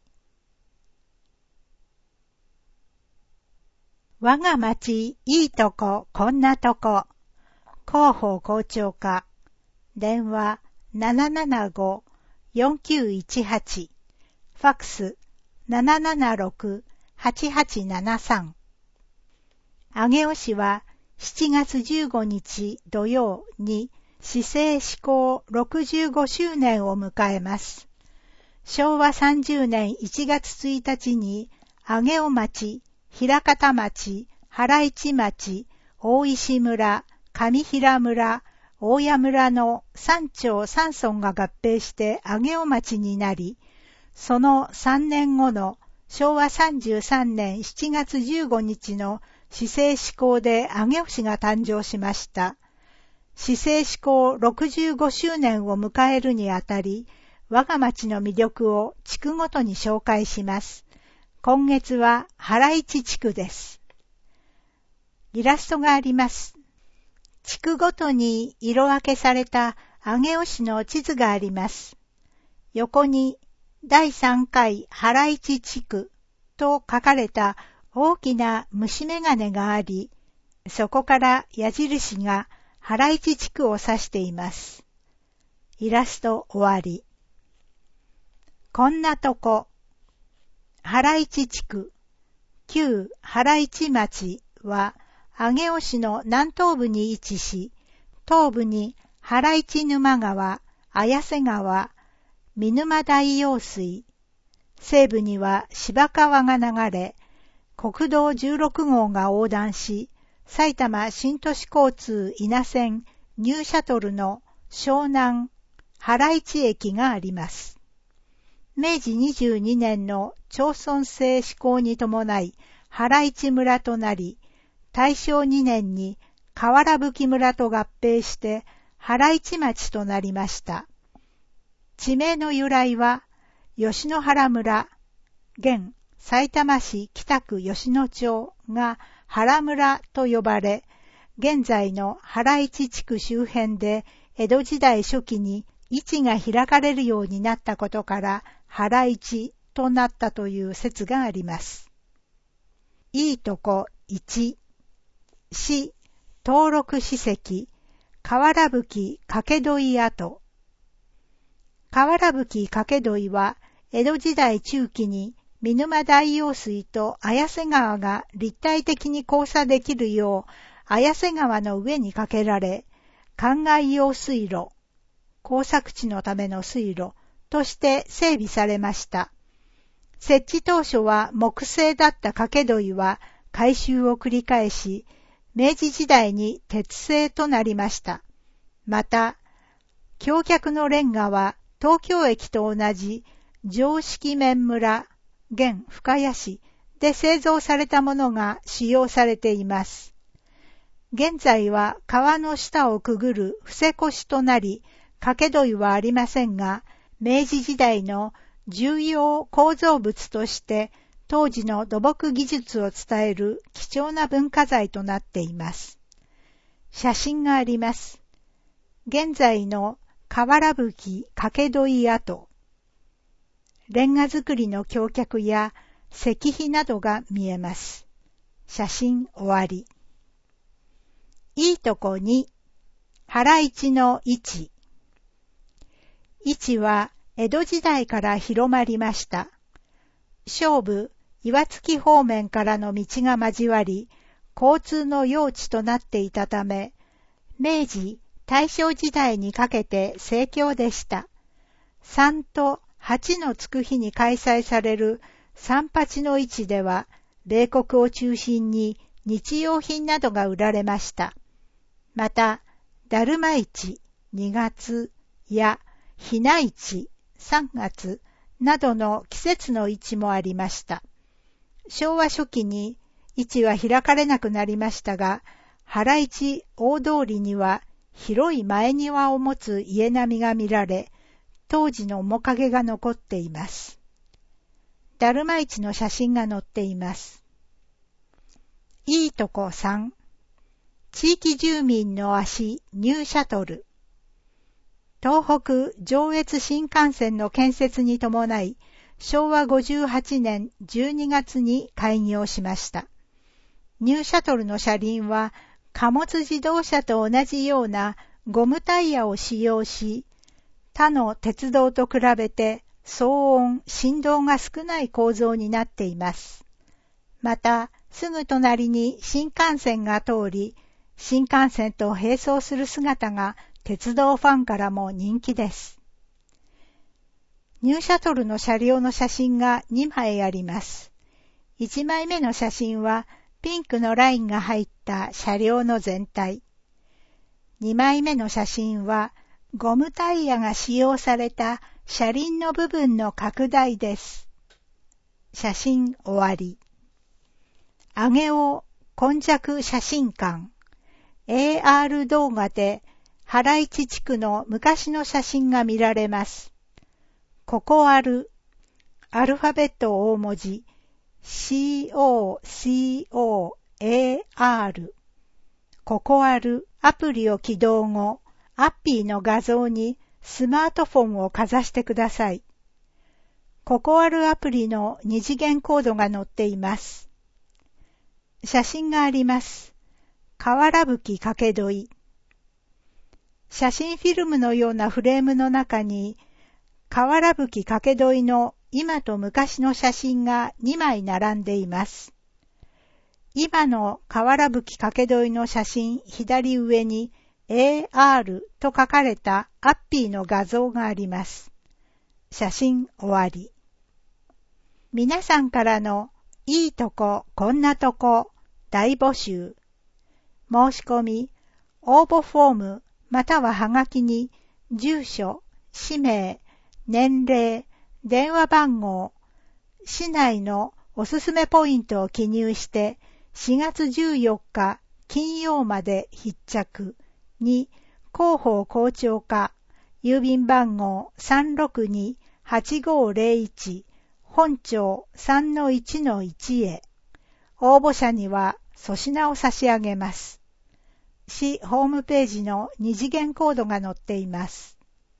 我が町いいとここんなとこ。広報校長課。電話 ななななごよんきゅういちはち。ファックス ななななろくはちはちななさん。上尾市はしちがつじゅうごにち土曜に市政施行ろくじゅうごしゅうねんを迎えます。しょうわさんじゅうねんいちがつついたちに上尾町、平方町、原市町、大石村、上平村、大谷村のさんちょうさんそんが合併して上尾町になり、そのさんねんごのしょうわさんじゅうさんねんしちがつじゅうごにちの市政施行で上尾市が誕生しました。市政施行ろくじゅうごしゅうねんを迎えるにあたり、我が町の魅力を地区ごとに紹介します。今月は原市地区です。イラストがあります。地区ごとに色分けされた上尾市の地図があります。横にだいさんかい原市地区と書かれた大きな虫眼鏡があり、そこから矢印が原市地区を指しています。イラスト終わり。こんなとこ。原市地区、旧原市町は上尾市の南東部に位置し、東部に原市沼川、綾瀬川、見沼大用水、西部には芝川が流れ、国道じゅうろくごうが横断し、埼玉新都市交通稲線ニューシャトルの湘南原市駅があります。めいじにじゅうにねんの町村制施行に伴い原市村となり、たいしょうにねんに河原吹村と合併して原市町となりました。地名の由来は、吉野原村、現さいたま市北区吉野町が原村と呼ばれ、現在の原市地区周辺で江戸時代初期に市が開かれるようになったことから原市となったという説があります。いいとこいち、市登録史跡、河原吹掛戸井跡。河原吹掛戸井は江戸時代中期に見沼大用水と綾瀬川が立体的に交差できるよう綾瀬川の上に架けられ、灌漑用水路、耕作地のための水路として整備されました。設置当初は木製だった掛戸井は改修を繰り返し、明治時代に鉄製となりました。また、橋脚のレンガは東京駅と同じ常識面村、現深谷市で製造されたものが使用されています。現在は川の下をくぐる伏せ越となり、掛戸井はありませんが、明治時代の重要構造物として当時の土木技術を伝える貴重な文化財となっています。写真があります。現在の河原吹掛戸井跡。レンガ造りの橋脚や石碑などが見えます。写真終わり。いいとこに、原市の市。市は江戸時代から広まりました。菖蒲、岩槻方面からの道が交わり、交通の要地となっていたため、明治、大正時代にかけて盛況でした。三と八のつく日に開催される三八の市では、米国を中心に日用品などが売られました。また、だるま市にがつやひな市さんがつなどの季節の市もありました。昭和初期に市は開かれなくなりましたが、原市大通りには広い前庭を持つ家並みが見られ、当時の面影が残っています。だるま市の写真が載っています。いいとこさん、地域住民の足ニューシャトル。東北上越新幹線の建設に伴い、しょうわごじゅうはちねんじゅうにがつに開業しました。ニューシャトルの車輪は貨物自動車と同じようなゴムタイヤを使用し、他の鉄道と比べて騒音、振動が少ない構造になっています。また、すぐ隣に新幹線が通り、新幹線と並走する姿が鉄道ファンからも人気です。ニューシャトルの車両の写真がにまいあります。いちまいめの写真はピンクのラインが入った車両の全体。にまいめの写真はゴムタイヤが使用された車輪の部分の拡大です。写真終わり。上尾今昔写真館。エーアール 動画で原市地区の昔の写真が見られます。ここある、アルファベット大文字、シーオーシーオーエーアール。ここあるアプリを起動後、アッピーの画像にスマートフォンをかざしてください。ここあるアプリの二次元コードが載っています。写真があります。河原吹掛戸井。写真フィルムのようなフレームの中に、河原吹掛戸井の今と昔の写真がにまい並んでいます。今の河原吹掛戸井の写真左上に エーアール と書かれたアッピーの画像があります。写真終わり。皆さんからのいいとこ、こんなとこ、大募集。申し込み、応募フォームまたははがきに住所、氏名、年齢、電話番号、市内のおすすめポイントを記入してしがつじゅうよっか金曜まで必着に広報校長課、郵便番号 さんろくにーはちごーぜろいち 本庁 さんのいちのいち へ。応募者には粗品を差し上げます。市ホームページの二次元コードが載っています。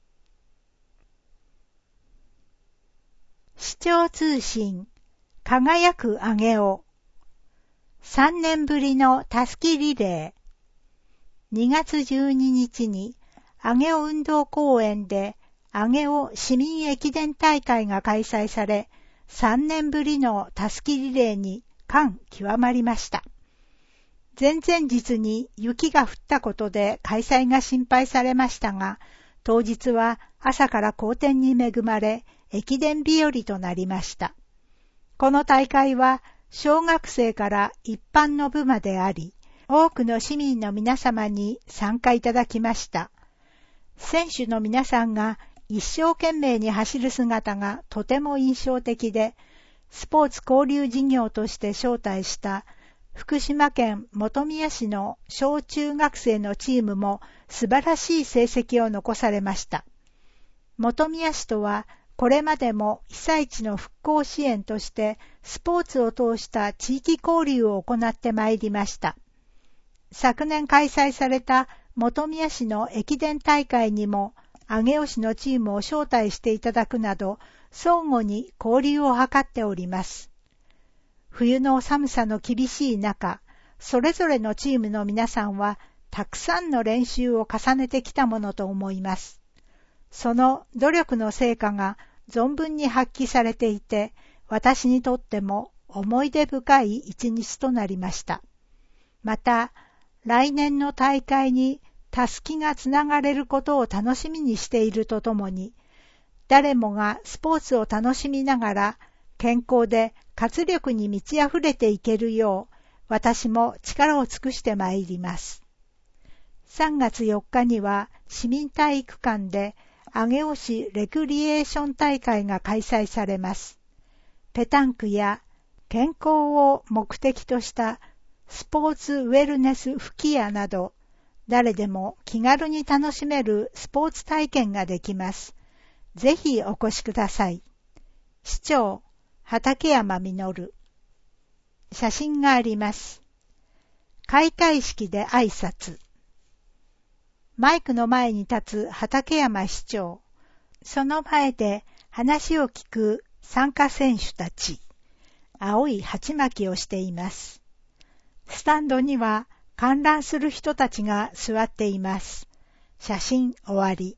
市長通信、輝く上尾。さんねんぶりのたすきリレー。にがつじゅうににちに上尾運動公園で上尾市民駅伝大会が開催され、さんねんぶりのたすきリレーに感極まりました。前々日に雪が降ったことで開催が心配されましたが、当日は朝から好天に恵まれ、駅伝日和となりました。この大会は小学生から一般の部まであり、多くの市民の皆様に参加いただきました。選手の皆さんが一生懸命に走る姿がとても印象的で、スポーツ交流事業として招待した福島県本宮市の小中学生のチームも素晴らしい成績を残されました。本宮市とはこれまでも被災地の復興支援としてスポーツを通した地域交流を行ってまいりました。昨年開催された本宮市の駅伝大会にも上尾市のチームを招待していただくなど相互に交流を図っております。冬の寒さの厳しい中、それぞれのチームの皆さんはたくさんの練習を重ねてきたものと思います。その努力の成果が存分に発揮されていて、私にとっても思い出深い一日となりました。また、来年の大会にたすきがつながれることを楽しみにしているとともに、誰もがスポーツを楽しみながら健康で活力に満ち溢れていけるよう、私も力を尽くしてまいります。さんがつよっかには市民体育館で上尾市レクリエーション大会が開催されます。ペタンクや健康を目的としたスポーツウェルネス吹き矢など、誰でも気軽に楽しめるスポーツ体験ができます。ぜひお越しください。市長、畠山実。写真があります。開会式で挨拶。マイクの前に立つ畠山市長。その前で話を聞く参加選手たち。青い鉢巻きをしています。スタンドには観覧する人たちが座っています。写真終わり。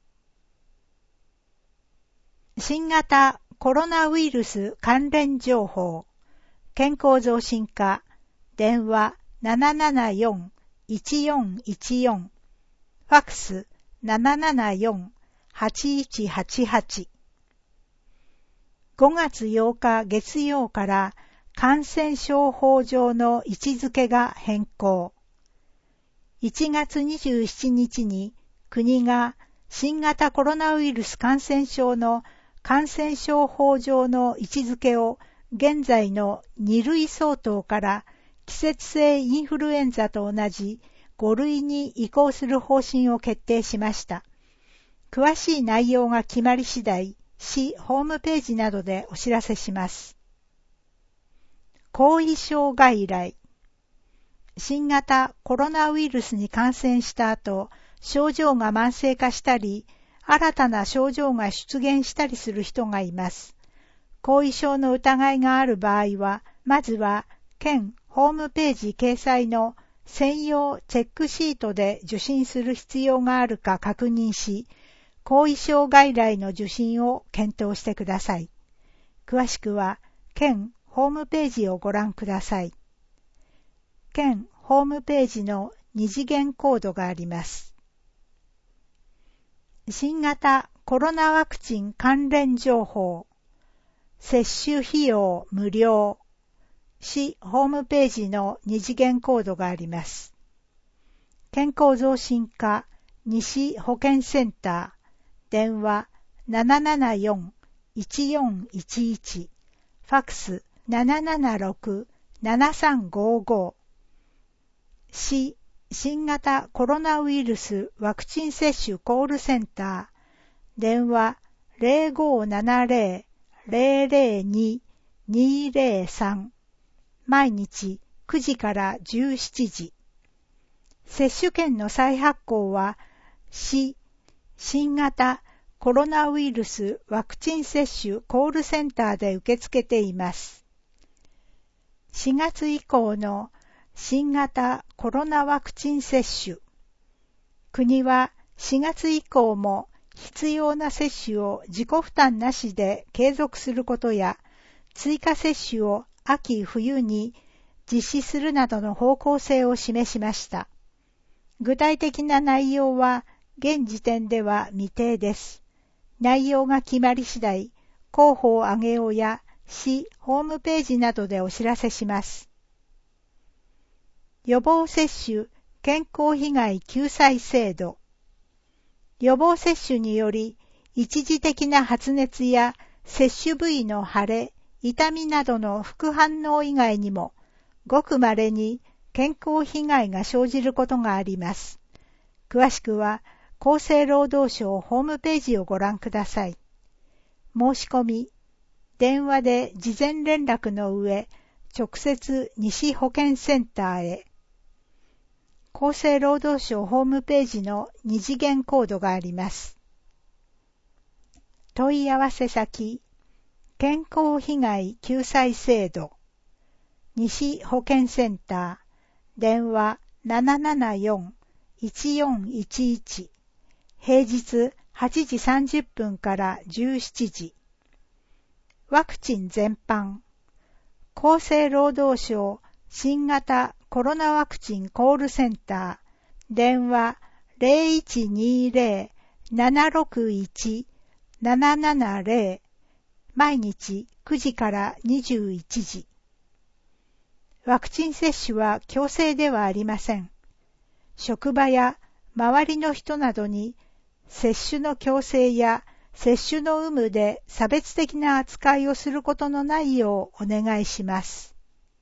新型コロナウイルス関連情報。健康増進課。電話 ななななよんいちよんいちよん。ファックス ななななよんはちいちはちはち。ごがつようか月曜から感染症法上の位置づけが変更。いちがつにじゅうしちにちに国が新型コロナウイルス感染症の感染症法上の位置づけを現在のにるい相当から季節性インフルエンザと同じごるいに移行する方針を決定しました。詳しい内容が決まり次第、市ホームページなどでお知らせします。後遺症外来。新型コロナウイルスに感染した後、症状が慢性化したり、新たな症状が出現したりする人がいます。後遺症の疑いがある場合は、まずは県ホームページ掲載の専用チェックシートで受診する必要があるか確認し、後遺症外来の受診を検討してください。詳しくは県ホームページをご覧ください。県ホームページの二次元コードがあります。新型コロナワクチン関連情報。接種費用無料。市ホームページの二次元コードがあります。健康増進課西保健センター。電話 ななななよんいちよんいちいち。ファックス ななななろくななさんごご。市新型コロナウイルスワクチン接種コールセンター、電話 ゼロごーななゼロ ゼロゼロに にゼロさん、毎日くじからじゅうしちじ。接種券の再発行は、市新型コロナウイルスワクチン接種コールセンターで受け付けています。しがつ以降の新型コロナワクチン接種。国はしがつ以降も必要な接種を自己負担なしで継続することや、追加接種を秋冬に実施するなどの方向性を示しました。具体的な内容は現時点では未定です。内容が決まり次第、広報上げようや市ホームページなどでお知らせします。予防接種健康被害救済制度。予防接種により一時的な発熱や接種部位の腫れ、痛みなどの副反応以外にも、ごく稀に健康被害が生じることがあります。詳しくは厚生労働省ホームページをご覧ください。申し込み、電話で事前連絡の上、直接西保健センターへ。厚生労働省ホームページの二次元コードがあります。問い合わせ先、健康被害救済制度、西保健センター、電話 ななななよん いちよんいちいち、平日はちじさんじゅっぷんからじゅうしちじ。ワクチン全般、厚生労働省新型コロナワクチンコールセンター、電話 ゼロいちにゼロ ななろくいち ななななゼロ、毎日くじからにじゅういちじ。ワクチン接種は強制ではありません。職場や周りの人などに接種の強制や接種の有無で差別的な扱いをすることのないようお願いします。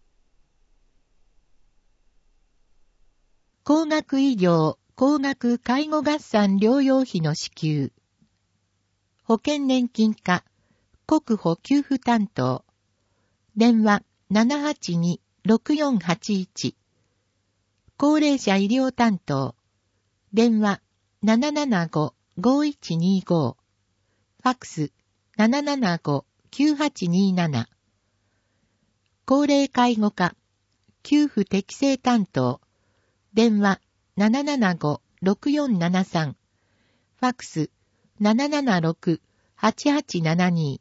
高額医療、高額介護合算療養費の支給。保険年金課、国保給付担当。電話 ななはちに ろくよんはちいち。高齢者医療担当。電話 ななななご ごいちにご。ファックス ななななご きゅうはちになな。高齢介護課、給付適正担当。電話 ななななご ろくよんななさん。ファックス ななななろく はちはちななに。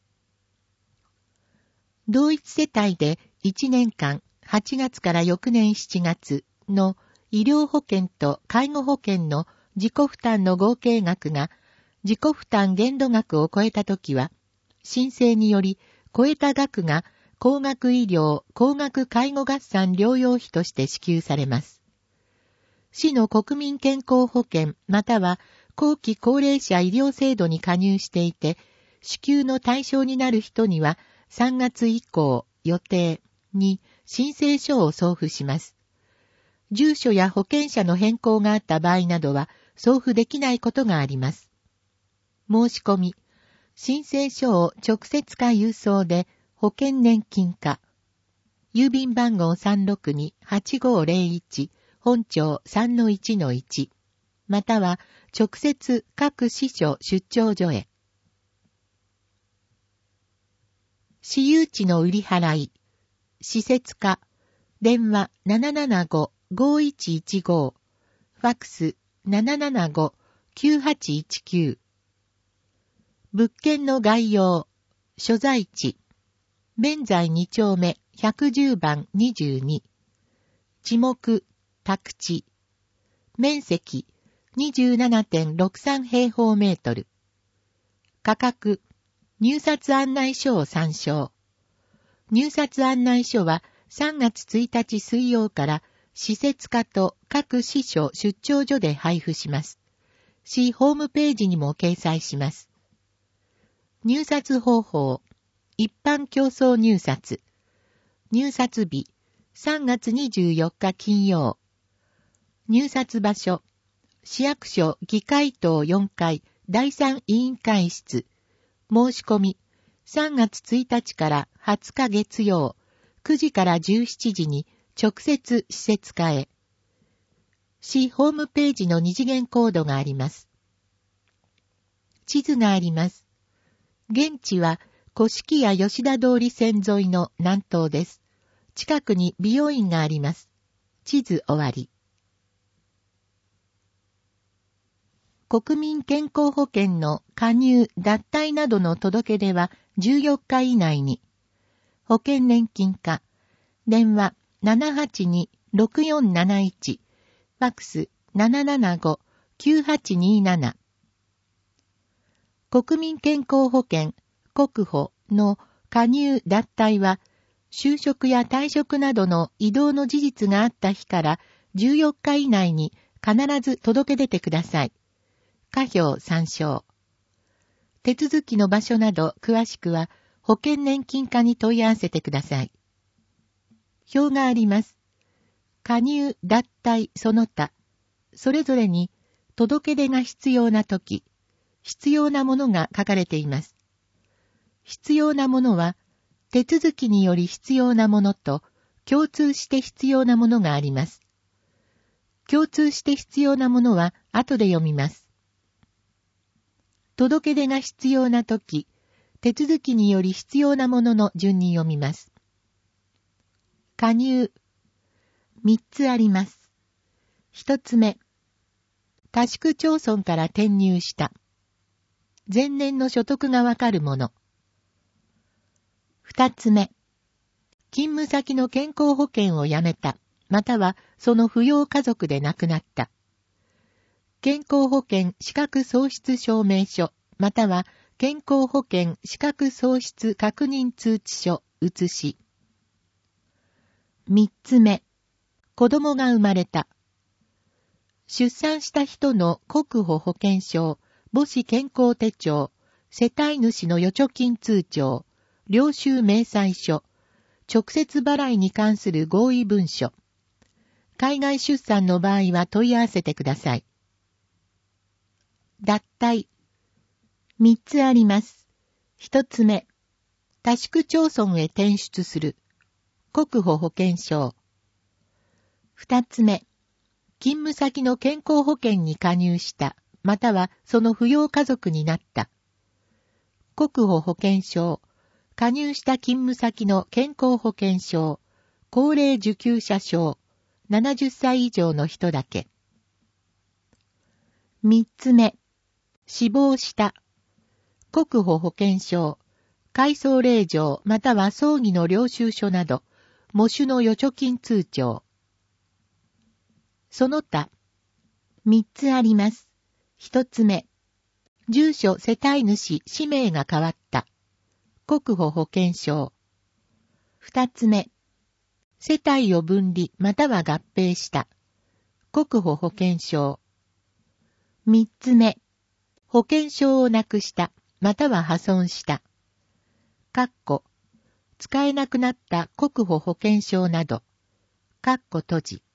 同一世帯でいちねんかんはちがつから翌年しちがつの医療保険と介護保険の自己負担の合計額が自己負担限度額を超えたときは、申請により超えた額が高額医療、高額介護合算療養費として支給されます。市の国民健康保険または後期高齢者医療制度に加入していて、支給の対象になる人にはさんがつ以降予定に申請書を送付します。住所や保険者の変更があった場合などは送付できないことがあります。申し込み、申請書を直接か郵送で保険年金課。郵便番号 さんろくに はちごーぜろいち 本町 さんのいちのいち または直接各支所出張所へ。私有地の売り払い、施設課、電話 ななななご ごいちいちご、ファックス ななななご きゅうはちいちきゅう。物件の概要、所在地、弁財に丁目ひゃくじゅうばんにじゅうに、地目、宅地、面積 にじゅうななてんろくさん 平方メートル、価格、入札案内書を参照。入札案内書はさんがつついたち水曜から施設課と各支所出張所で配布します。市ホームページにも掲載します。入札方法、一般競争入札。入札日、さんがつにじゅうよっか金曜。 入札場所、市役所議会棟よんかいだいさん委員会室、申し込み、さんがつついたちからはつか月曜、くじからじゅうしちじに直接施設化へ。市ホームページの二次元コードがあります。地図があります。現地は古式や吉田通り線沿いの南東です。近くに美容院があります。地図終わり。国民健康保険の加入、脱退などの届け出はじゅうよっか以内に。保険年金課、電話 ななはちに ろくよんなないち、ファックス ななななご きゅうはちにーなな。国民健康保険、国保の加入、脱退は、就職や退職などの異動の事実があった日からじゅうよっか以内に必ず届け出てください。下表参照。手続きの場所など詳しくは保険年金課に問い合わせてください。表があります。加入、脱退、その他、それぞれに届け出が必要なとき、必要なものが書かれています。必要なものは、手続きにより必要なものと共通して必要なものがあります。共通して必要なものは後で読みます。届け出が必要なとき、手続きにより必要なものの順に読みます。加入。三つあります。一つ目。他市区町村から転入した。前年の所得がわかるもの。二つ目。勤務先の健康保険を辞めた、またはその扶養家族で亡くなった。健康保険資格喪失証明書、または健康保険資格喪失確認通知書、写し。三つ目。子供が生まれた。出産した人の国保保険証、母子健康手帳、世帯主の預貯金通帳、領収明細書、直接払いに関する合意文書。海外出産の場合は問い合わせてください。脱退。三つあります。一つ目。他市区町村へ転出する。国保保険証。二つ目。勤務先の健康保険に加入した、またはその扶養家族になった。国保保険証。加入した勤務先の健康保険証。高齢受給者証。ななじゅっさい以上の人だけ。三つ目。死亡した。国保保険証。回送令状または葬儀の領収書など、喪主の預貯金通帳。その他。三つあります。一つ目。住所世帯主氏名が変わった。国保保険証。二つ目。世帯を分離または合併した。国保保険証。三つ目。保険証をなくした、または破損した。かっこ。使えなくなった国保保険証など。かっこ閉じ。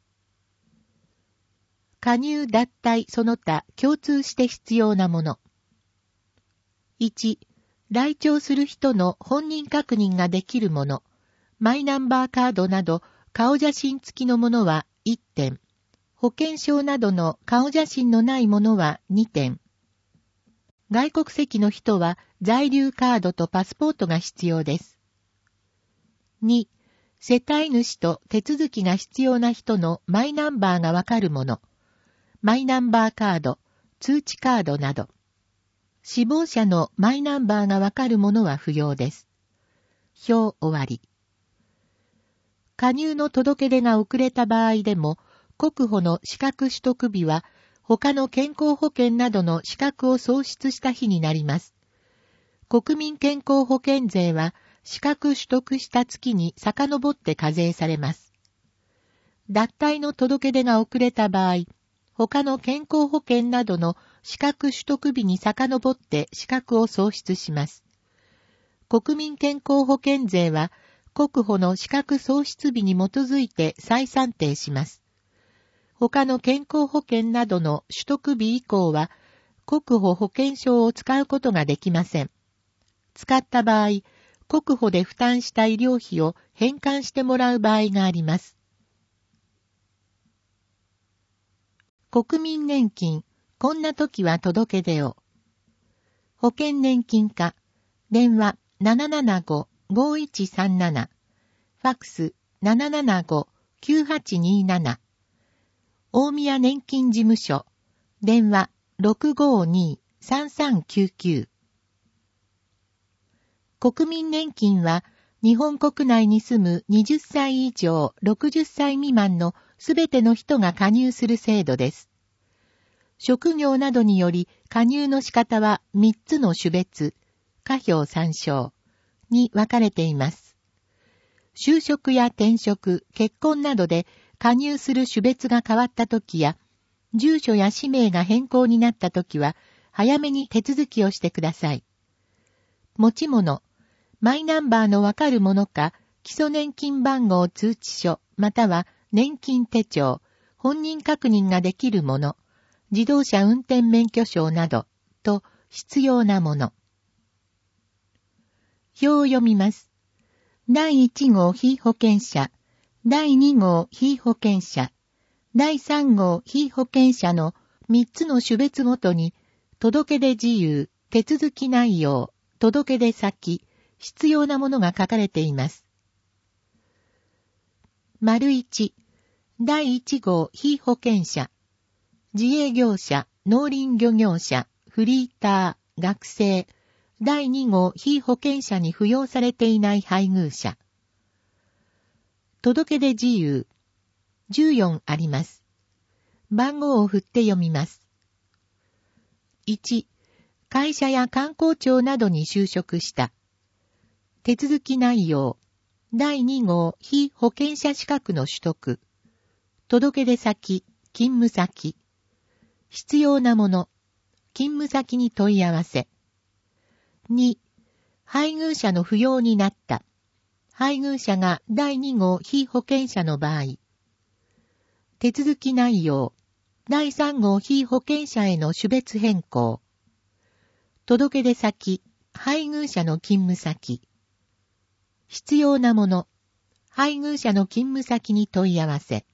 加入脱退その他共通して必要なもの。一、来庁する人の本人確認ができるもの。マイナンバーカードなど顔写真付きのものはいってん。保険証などの顔写真のないものはにてん。外国籍の人は在留カードとパスポートが必要です。に、世帯主と手続きが必要な人のマイナンバーがわかるもの。マイナンバーカード、通知カードなど。死亡者のマイナンバーがわかるものは不要です。表終わり。加入の届け出が遅れた場合でも、国保の資格取得日は、他の健康保険などの資格を喪失した日になります。国民健康保険税は、資格取得した月に遡って課税されます。脱退の届け出が遅れた場合、他の健康保険などの資格取得日に遡って資格を喪失します。国民健康保険税は、国保の資格喪失日に基づいて再算定します。 他の健康保険などの取得日以降は、国保保険証を使うことができません。使った場合、国保で負担した医療費を返還してもらう場合があります。国民年金、こんな時は届け出を。保険年金課、電話 ななななご ごいちさんなな、ファックス ななななご きゅうはちになな、大宮年金事務所、電話 ろくごに さんさんきゅうきゅう。国民年金は、日本国内に住むはたち以上ろくじゅっさい未満のすべての人が加入する制度です。職業などにより加入の仕方はみっつの種別、下表参照に分かれています。就職や転職、結婚などで加入する種別が変わったときや、住所や氏名が変更になったときは、早めに手続きをしてください。持ち物、マイナンバーのわかるものか、基礎年金番号通知書、または年金手帳、本人確認ができるもの、自動車運転免許証など、と必要なもの。表を読みます。だいいち号被保険者、だいに号被保険者、だいさん号被保険者のみっつの種別ごとに、届け出事由、手続き内容、届け出先、必要なものが書かれています。丸いち、だいいち号被保険者、自営業者、農林漁業者、フリーター、学生、だいに号被保険者に扶養されていない配偶者。届け出事由、じゅうよんあります。番号を振って読みます。いち、会社や観光庁などに就職した。手続き内容、だいに号被保険者資格の取得。届け出先、勤務先。必要なもの、勤務先に問い合わせ。に、配偶者の扶養になった。配偶者がだいに号被保険者の場合。手続き内容、だいさん号被保険者への種別変更。届け出先、配偶者の勤務先。必要なもの、配偶者の勤務先に問い合わせ。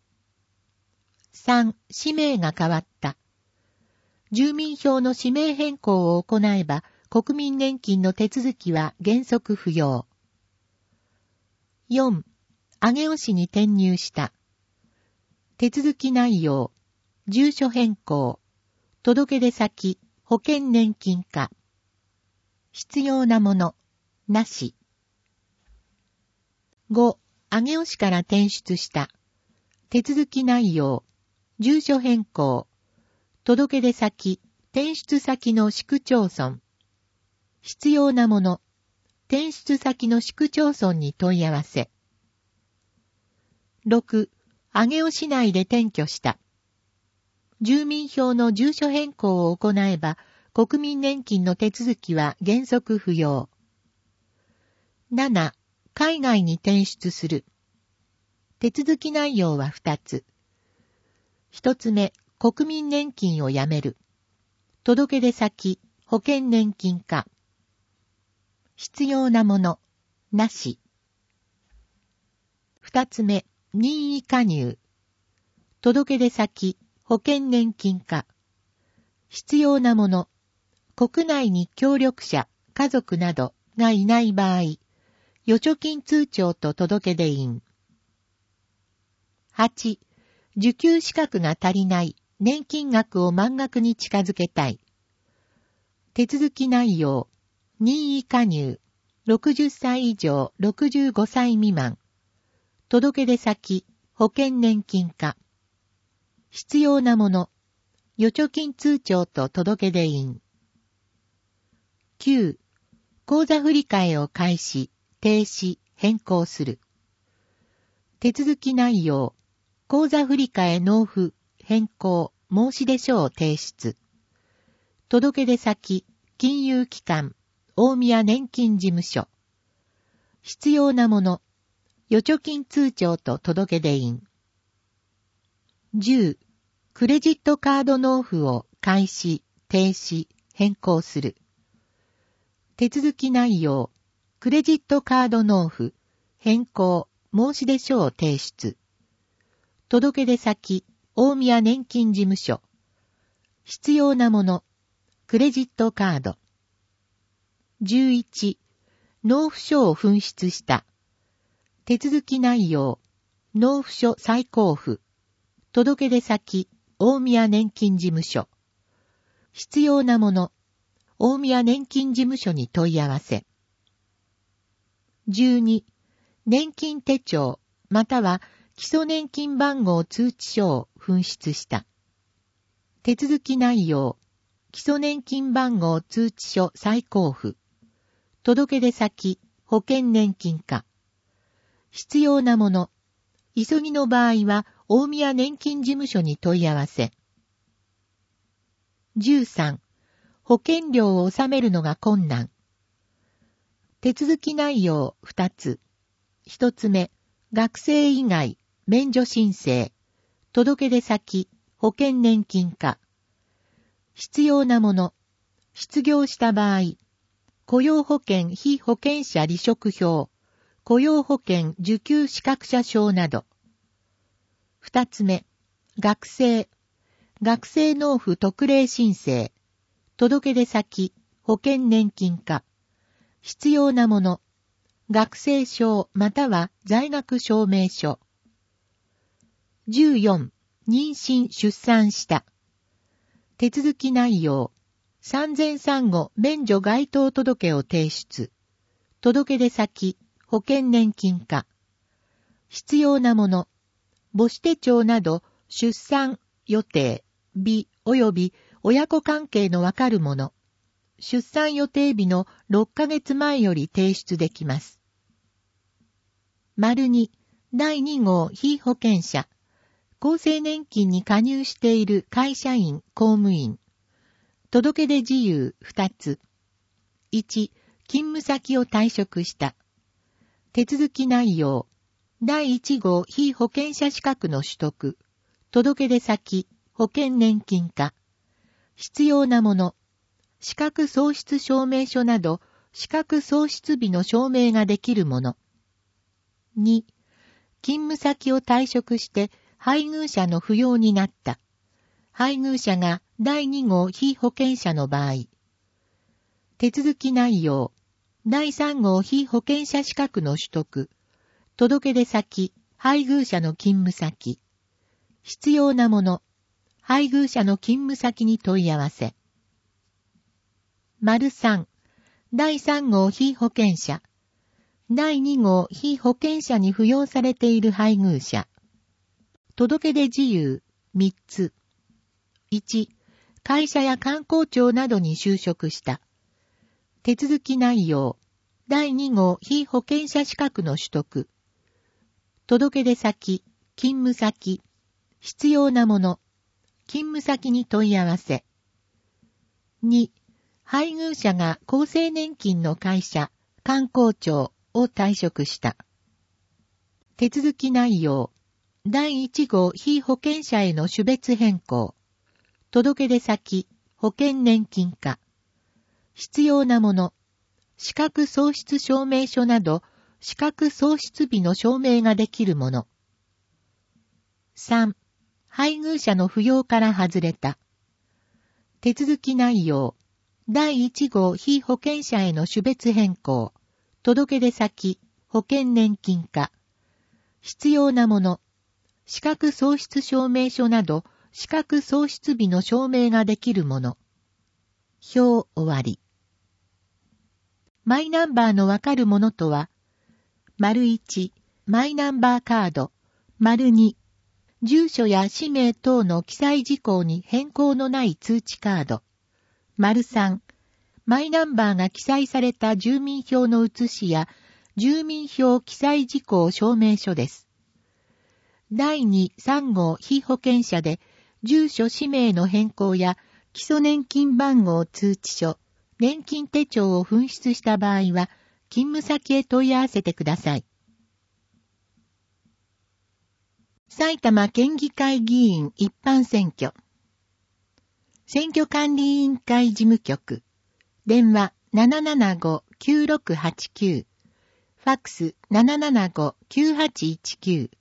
さん、氏名が変わった。住民票の氏名変更を行えば、国民年金の手続きは原則不要。よん、上尾市に転入した。手続き内容、住所変更、届け出先、保険年金課。必要なもの、なし。ご、上尾市から転出した。手続き内容、住所変更、届け出先、転出先の市区町村。必要なもの、転出先の市区町村に問い合わせ。ろく、上尾市内で転居した。住民票の住所変更を行えば、国民年金の手続きは原則不要。なな、海外に転出する。手続き内容はふたつ。ひとつめ、国民年金をやめる。届け出先、保険年金課。必要なもの、なし。ふたつめ、任意加入。届け出先、保険年金課。必要なもの、国内に協力者、家族などがいない場合、預貯金通帳と届け出印。はち、受給資格が足りない年金額を満額に近づけたい。手続き内容、任意加入、ろくじゅっさい以上ろくじゅうごさい未満。届け出先、保険年金課。必要なもの、預貯金通帳と届け出印。きゅう、口座振替を開始、停止、変更する。手続き内容、口座振替納付、変更、申し出書を提出。届け出先、金融機関、大宮年金事務所。必要なもの、預貯金通帳と届け出印。 じゅう、クレジットカード納付を開始、停止、変更する。手続き内容、クレジットカード納付、変更、申出書を提出。届出先、大宮年金事務所。必要なもの、クレジットカード。じゅういち、納付書を紛失した。手続き内容、納付書再交付。届出先、大宮年金事務所。必要なもの、大宮年金事務所に問い合わせ。じゅうに、年金手帳、または基礎年金番号通知書を紛失した。手続き内容、基礎年金番号通知書再交付。届出先、保険年金課。必要なもの、急ぎの場合は大宮年金事務所に問い合わせ。じゅうさん、保険料を納めるのが困難。手続き内容ふたつ。ひとつめ、学生以外、免除申請。届出先、保険年金課。必要なもの、失業した場合、雇用保険被保険者離職票、雇用保険受給資格者証など。二つ目、学生、学生納付特例申請、届出先、保険年金課。必要なもの、学生証または在学証明書。じゅうよん、妊娠出産した。手続き内容、産前産後免除該当届を提出。届出先、保険年金課。必要なもの、母子手帳など出産予定日及び親子関係のわかるもの。出産予定日のろっかげつまえより提出できます。丸に、だいに号被保険者。厚生年金に加入している会社員、公務員。届出事由ふたつ。いち、勤務先を退職した。手続き内容。だいいち号被保険者資格の取得。届出先、保険年金課。必要なもの。資格喪失証明書など、資格喪失日の証明ができるもの。に、勤務先を退職して配偶者の扶養になった。配偶者がだいに号被保険者の場合。手続き内容。だいさん号被保険者資格の取得。届出先、配偶者の勤務先。必要なもの。配偶者の勤務先に問い合わせ。丸さん、だいさん号被保険者。だいに号被保険者に扶養されている配偶者。届出事由みっつ。いち、会社や官公庁などに就職した。手続き内容。だいに号被保険者資格の取得。届出先、勤務先。必要なもの。勤務先に問い合わせ。に、配偶者が厚生年金の会社、官公庁を退職した。手続き内容。だいいち号被保険者への種別変更。届出先、保険年金課。必要なもの。資格喪失証明書など、資格喪失日の証明ができるもの。さん、配偶者の扶養から外れた。手続き内容。だいいち号被保険者への種別変更。届出先、保険年金課。必要なもの。資格喪失証明書など、資格喪失日の証明ができるもの。表終わり。マイナンバーのわかるものとは、丸いち、マイナンバーカード。丸に、住所や氏名等の記載事項に変更のない通知カード。丸さん、マイナンバーが記載された住民票の写しや住民票記載事項証明書です。だいに、さん号被保険者で住所氏名の変更や基礎年金番号通知書、年金手帳を紛失した場合は勤務先へ問い合わせてください。 埼玉県議会議員一般選挙。選挙管理委員会事務局。電話 ななななごきゅうろくはちきゅう。ファックス ななななごきゅうはちいちきゅう。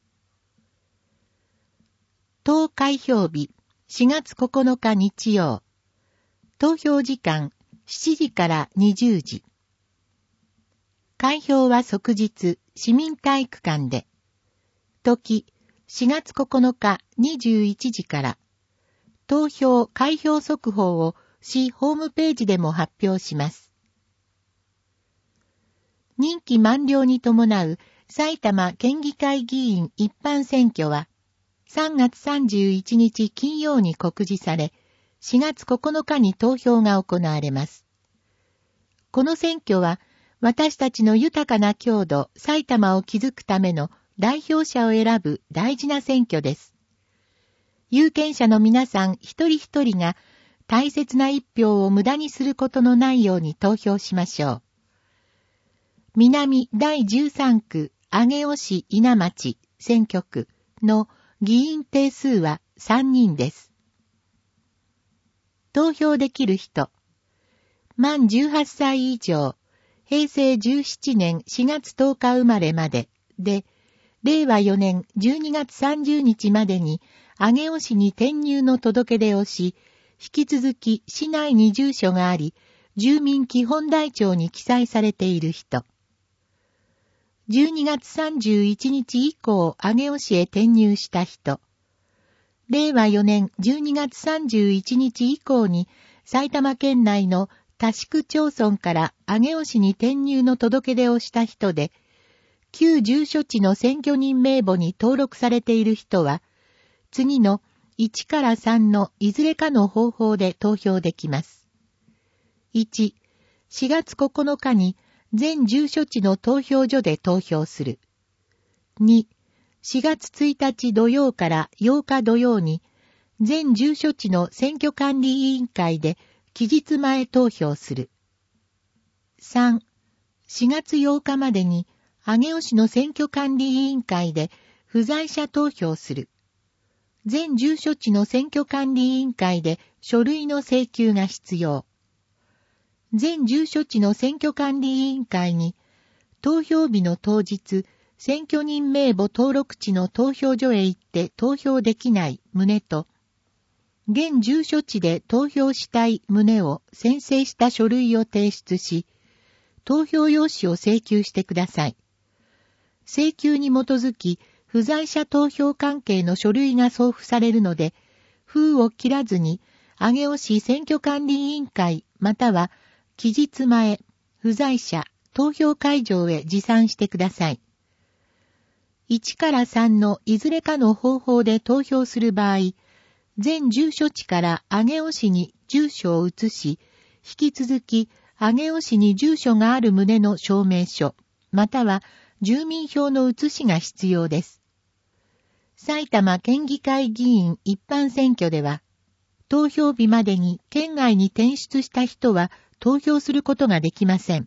投開票日しがつここのか日曜。投票時間しちじからにじゅうじ。開票は即日市民体育館で。時しがつここのかにじゅういちじから。投票開票速報を市ホームページでも発表します。任期満了に伴う埼玉県議会議員一般選挙はさんがつさんじゅういちにち金曜に告示され、しがつここのかに投票が行われます。この選挙は私たちの豊かな郷土埼玉を築くための代表者を選ぶ大事な選挙です。有権者の皆さん一人一人が大切な一票を無駄にすることのないように投票しましょう。南だいじゅうさんく上尾市稲町選挙区の議員定数はさんにんです。投票できる人。満じゅうはっさい以上、へいせいじゅうななねんしがつとおか生まれまでで、れいわよねんじゅうにがつさんじゅうにちまでに上尾市に転入の届け出をし、引き続き市内に住所があり、住民基本台帳に記載されている人。じゅうにがつさんじゅういちにち以降、上尾市へ転入した人。れいわよねんじゅうにがつさんじゅういちにち以降に、埼玉県内の多市区町村から上尾市に転入の届け出をした人で、旧住所地の選挙人名簿に登録されている人は、次のいちからさんのいずれかの方法で投票できます。いち、しがつここのかに全住所地の投票所で投票する。に、しがつついたち土曜からようか土曜に全住所地の選挙管理委員会で期日前投票する。さん、しがつようかまでに上尾市の選挙管理委員会で不在者投票する。全住所地の選挙管理委員会で書類の請求が必要。全住所地の選挙管理委員会に投票日の当日、選挙人名簿登録地の投票所へ行って投票できない旨と、現住所地で投票したい旨を宣誓した書類を提出し、投票用紙を請求してください。請求に基づき、不在者投票関係の書類が送付されるので、封を切らずに、上尾市選挙管理委員会または期日前、不在者投票会場へ持参してください。いちからさんのいずれかの方法で投票する場合、全住所地から上尾市に住所を移し、引き続き上尾市に住所がある旨の証明書、または住民票の写しが必要です。埼玉県議会議員一般選挙では、投票日までに県外に転出した人は投票することができません。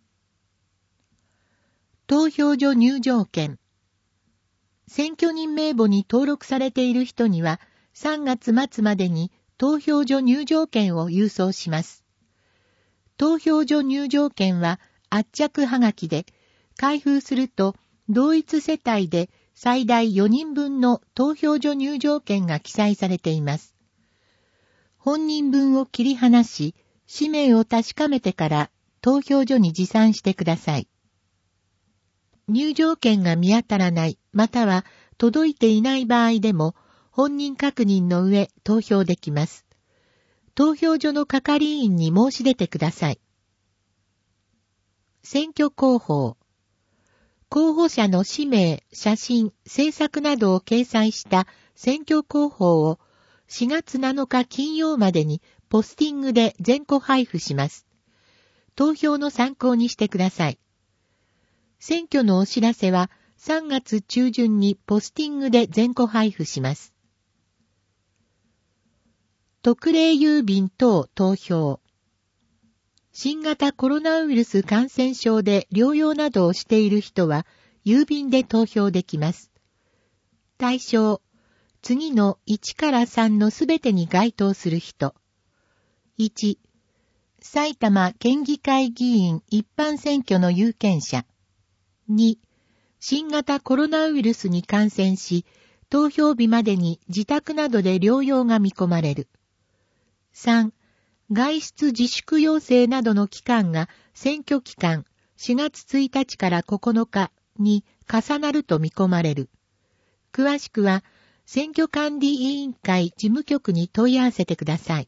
投票所入場券。選挙人名簿に登録されている人にはさんがつまつまでに投票所入場券を郵送します。投票所入場券は圧着はがきで、開封すると同一世帯で最大よにんぶんの投票所入場券が記載されています。本人分を切り離し、氏名を確かめてから投票所に持参してください。入場券が見当たらない、または届いていない場合でも、本人確認の上投票できます。投票所の係員に申し出てください。選挙広報。候補者の氏名、写真、政策などを掲載した選挙広報をしがつなのか金曜までにポスティングで全個配布します。投票の参考にしてください。選挙のお知らせはさんがつちゅうじゅんにポスティングで全個配布します。特例郵便等投票。新型コロナウイルス感染症で療養などをしている人は郵便で投票できます。 対象、次のいちからさんのすべてに該当する人。いち、埼玉県議会議員一般選挙の有権者。に、新型コロナウイルスに感染し、投票日までに自宅などで療養が見込まれる。さん、外出自粛要請などの期間が選挙期間しがつついたちからここのかに重なると見込まれる。詳しくは、選挙管理委員会事務局に問い合わせてください。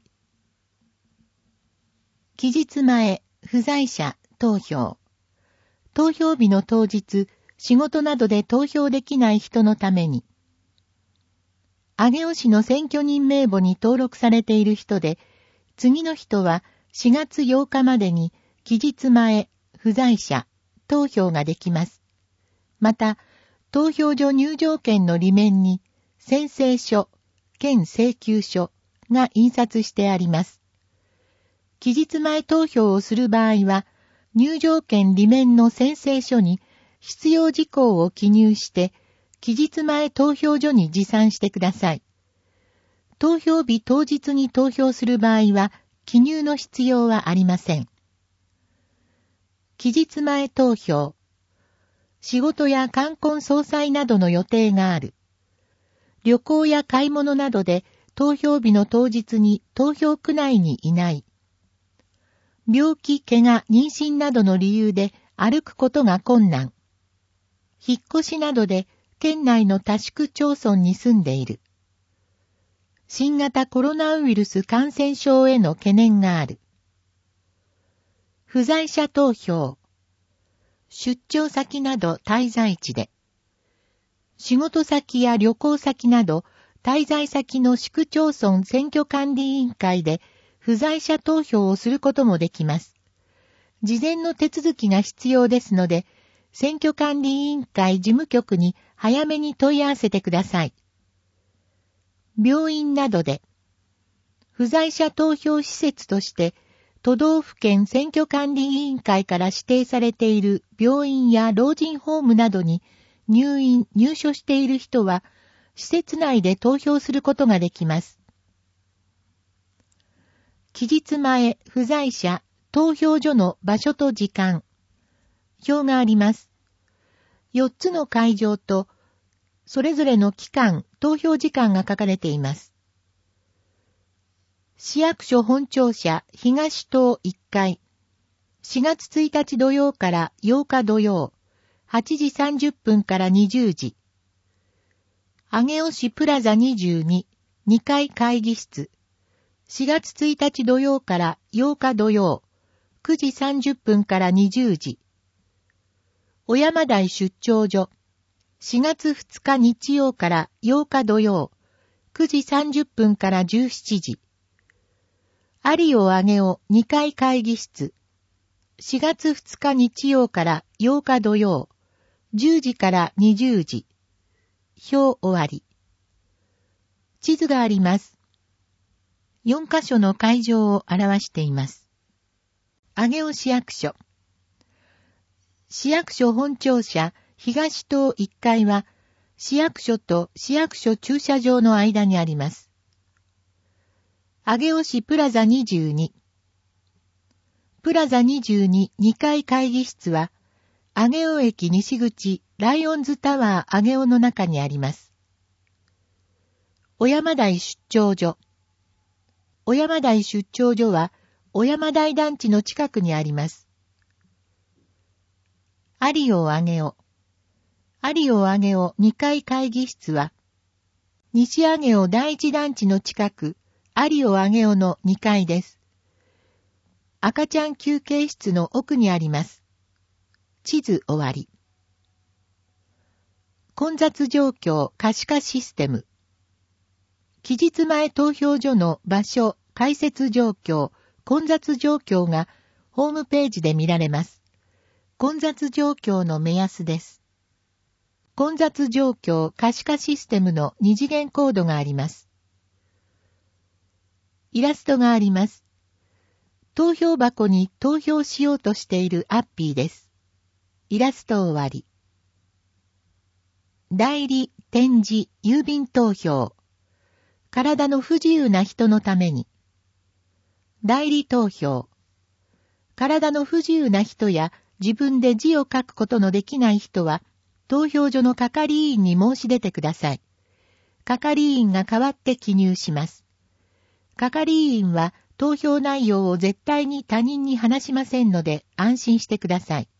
期日前、不在者、投票。投票日の当日、仕事などで投票できない人のために、上尾市の選挙人名簿に登録されている人で、次の人はしがつようかまでに期日前、不在者、投票ができます。また、投票所入場券の裏面に、宣誓書、兼請求書が印刷してあります。期日前投票をする場合は、入場券裏面の宣誓書に必要事項を記入して、期日前投票所に持参してください。投票日当日に投票する場合は、記入の必要はありません。期日前投票。仕事や冠婚葬祭などの予定がある。旅行や買い物などで投票日の当日に投票区内にいない。病気、怪我、妊娠などの理由で歩くことが困難。引っ越しなどで県内の他市区町村に住んでいる。新型コロナウイルス感染症への懸念がある。不在者投票。出張先など滞在地で。仕事先や旅行先など滞在先の市区町村選挙管理委員会で不在者投票をすることもできます。事前の手続きが必要ですので、選挙管理委員会事務局に早めに問い合わせてください。病院などで、不在者投票施設として、都道府県選挙管理委員会から指定されている病院や老人ホームなどに入院・入所している人は、施設内で投票することができます。期日前、不在者、投票所の場所と時間。表があります。よっつの会場と、それぞれの期間、投票時間が書かれています。市役所本庁舎東棟いっかい。しがつついたち土曜からようか土曜。はちじさんじゅっぷんからにじゅうじ。上尾市プラザにじゅうに。にかい会議室。しがつついたち土曜からようか土曜。くじさんじゅっぷんからにじゅうじ。小山台出張所。しがつふつか日曜からようか土曜。くじさんじゅっぷんからじゅうしちじ。有尾上尾にかい会議室。しがつふつか日曜からようか土曜。じゅうじからにじゅうじ。表終わり。地図があります。よんカ所の会場を表しています。上尾市役所。市役所本庁舎東棟いっかいは、市役所と市役所駐車場の間にあります。上尾市プラザにじゅうに。プラザにじゅうににかい会議室は、上尾駅西口ライオンズタワー上尾の中にあります。小山台出張所。小山台出張所は、小山台団地の近くにあります。有尾上尾。有尾上尾にかい会議室は、西上尾第一団地の近く、有尾上尾のにかいです。赤ちゃん休憩室の奥にあります。地図終わり。混雑状況可視化システム。期日前投票所の場所、開設状況、混雑状況がホームページで見られます。混雑状況の目安です。混雑状況可視化システムの二次元コードがあります。イラストがあります。投票箱に投票しようとしているアッピーです。イラスト終わり。 代理、展示、郵便投票。体の不自由な人のために。代理投票。体の不自由な人や自分で字を書くことのできない人は、投票所の係員に申し出てください。係員が代わって記入します。係員は投票内容を絶対に他人に話しませんので安心してください。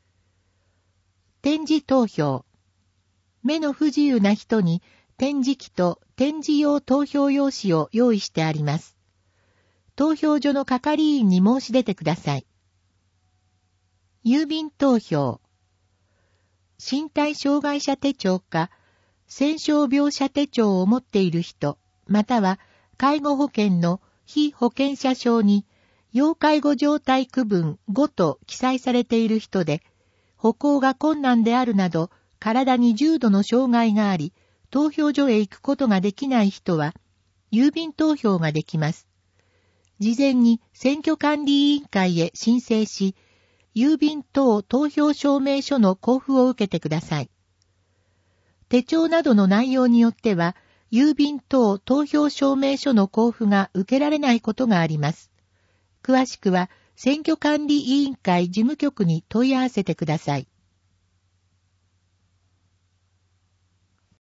点字投票。目の不自由な人に点字機と点字用投票用紙を用意してあります。投票所の係員に申し出てください。郵便投票。身体障害者手帳か、戦傷病者手帳を持っている人、または介護保険の被保険者証に、要介護状態区分ごと記載されている人で、歩行が困難であるなど、体に重度の障害があり、投票所へ行くことができない人は、郵便投票ができます。事前に選挙管理委員会へ申請し、郵便等投票証明書の交付を受けてください。手帳などの内容によっては、郵便等投票証明書の交付が受けられないことがあります。詳しくは、選挙管理委員会事務局に問い合わせてください。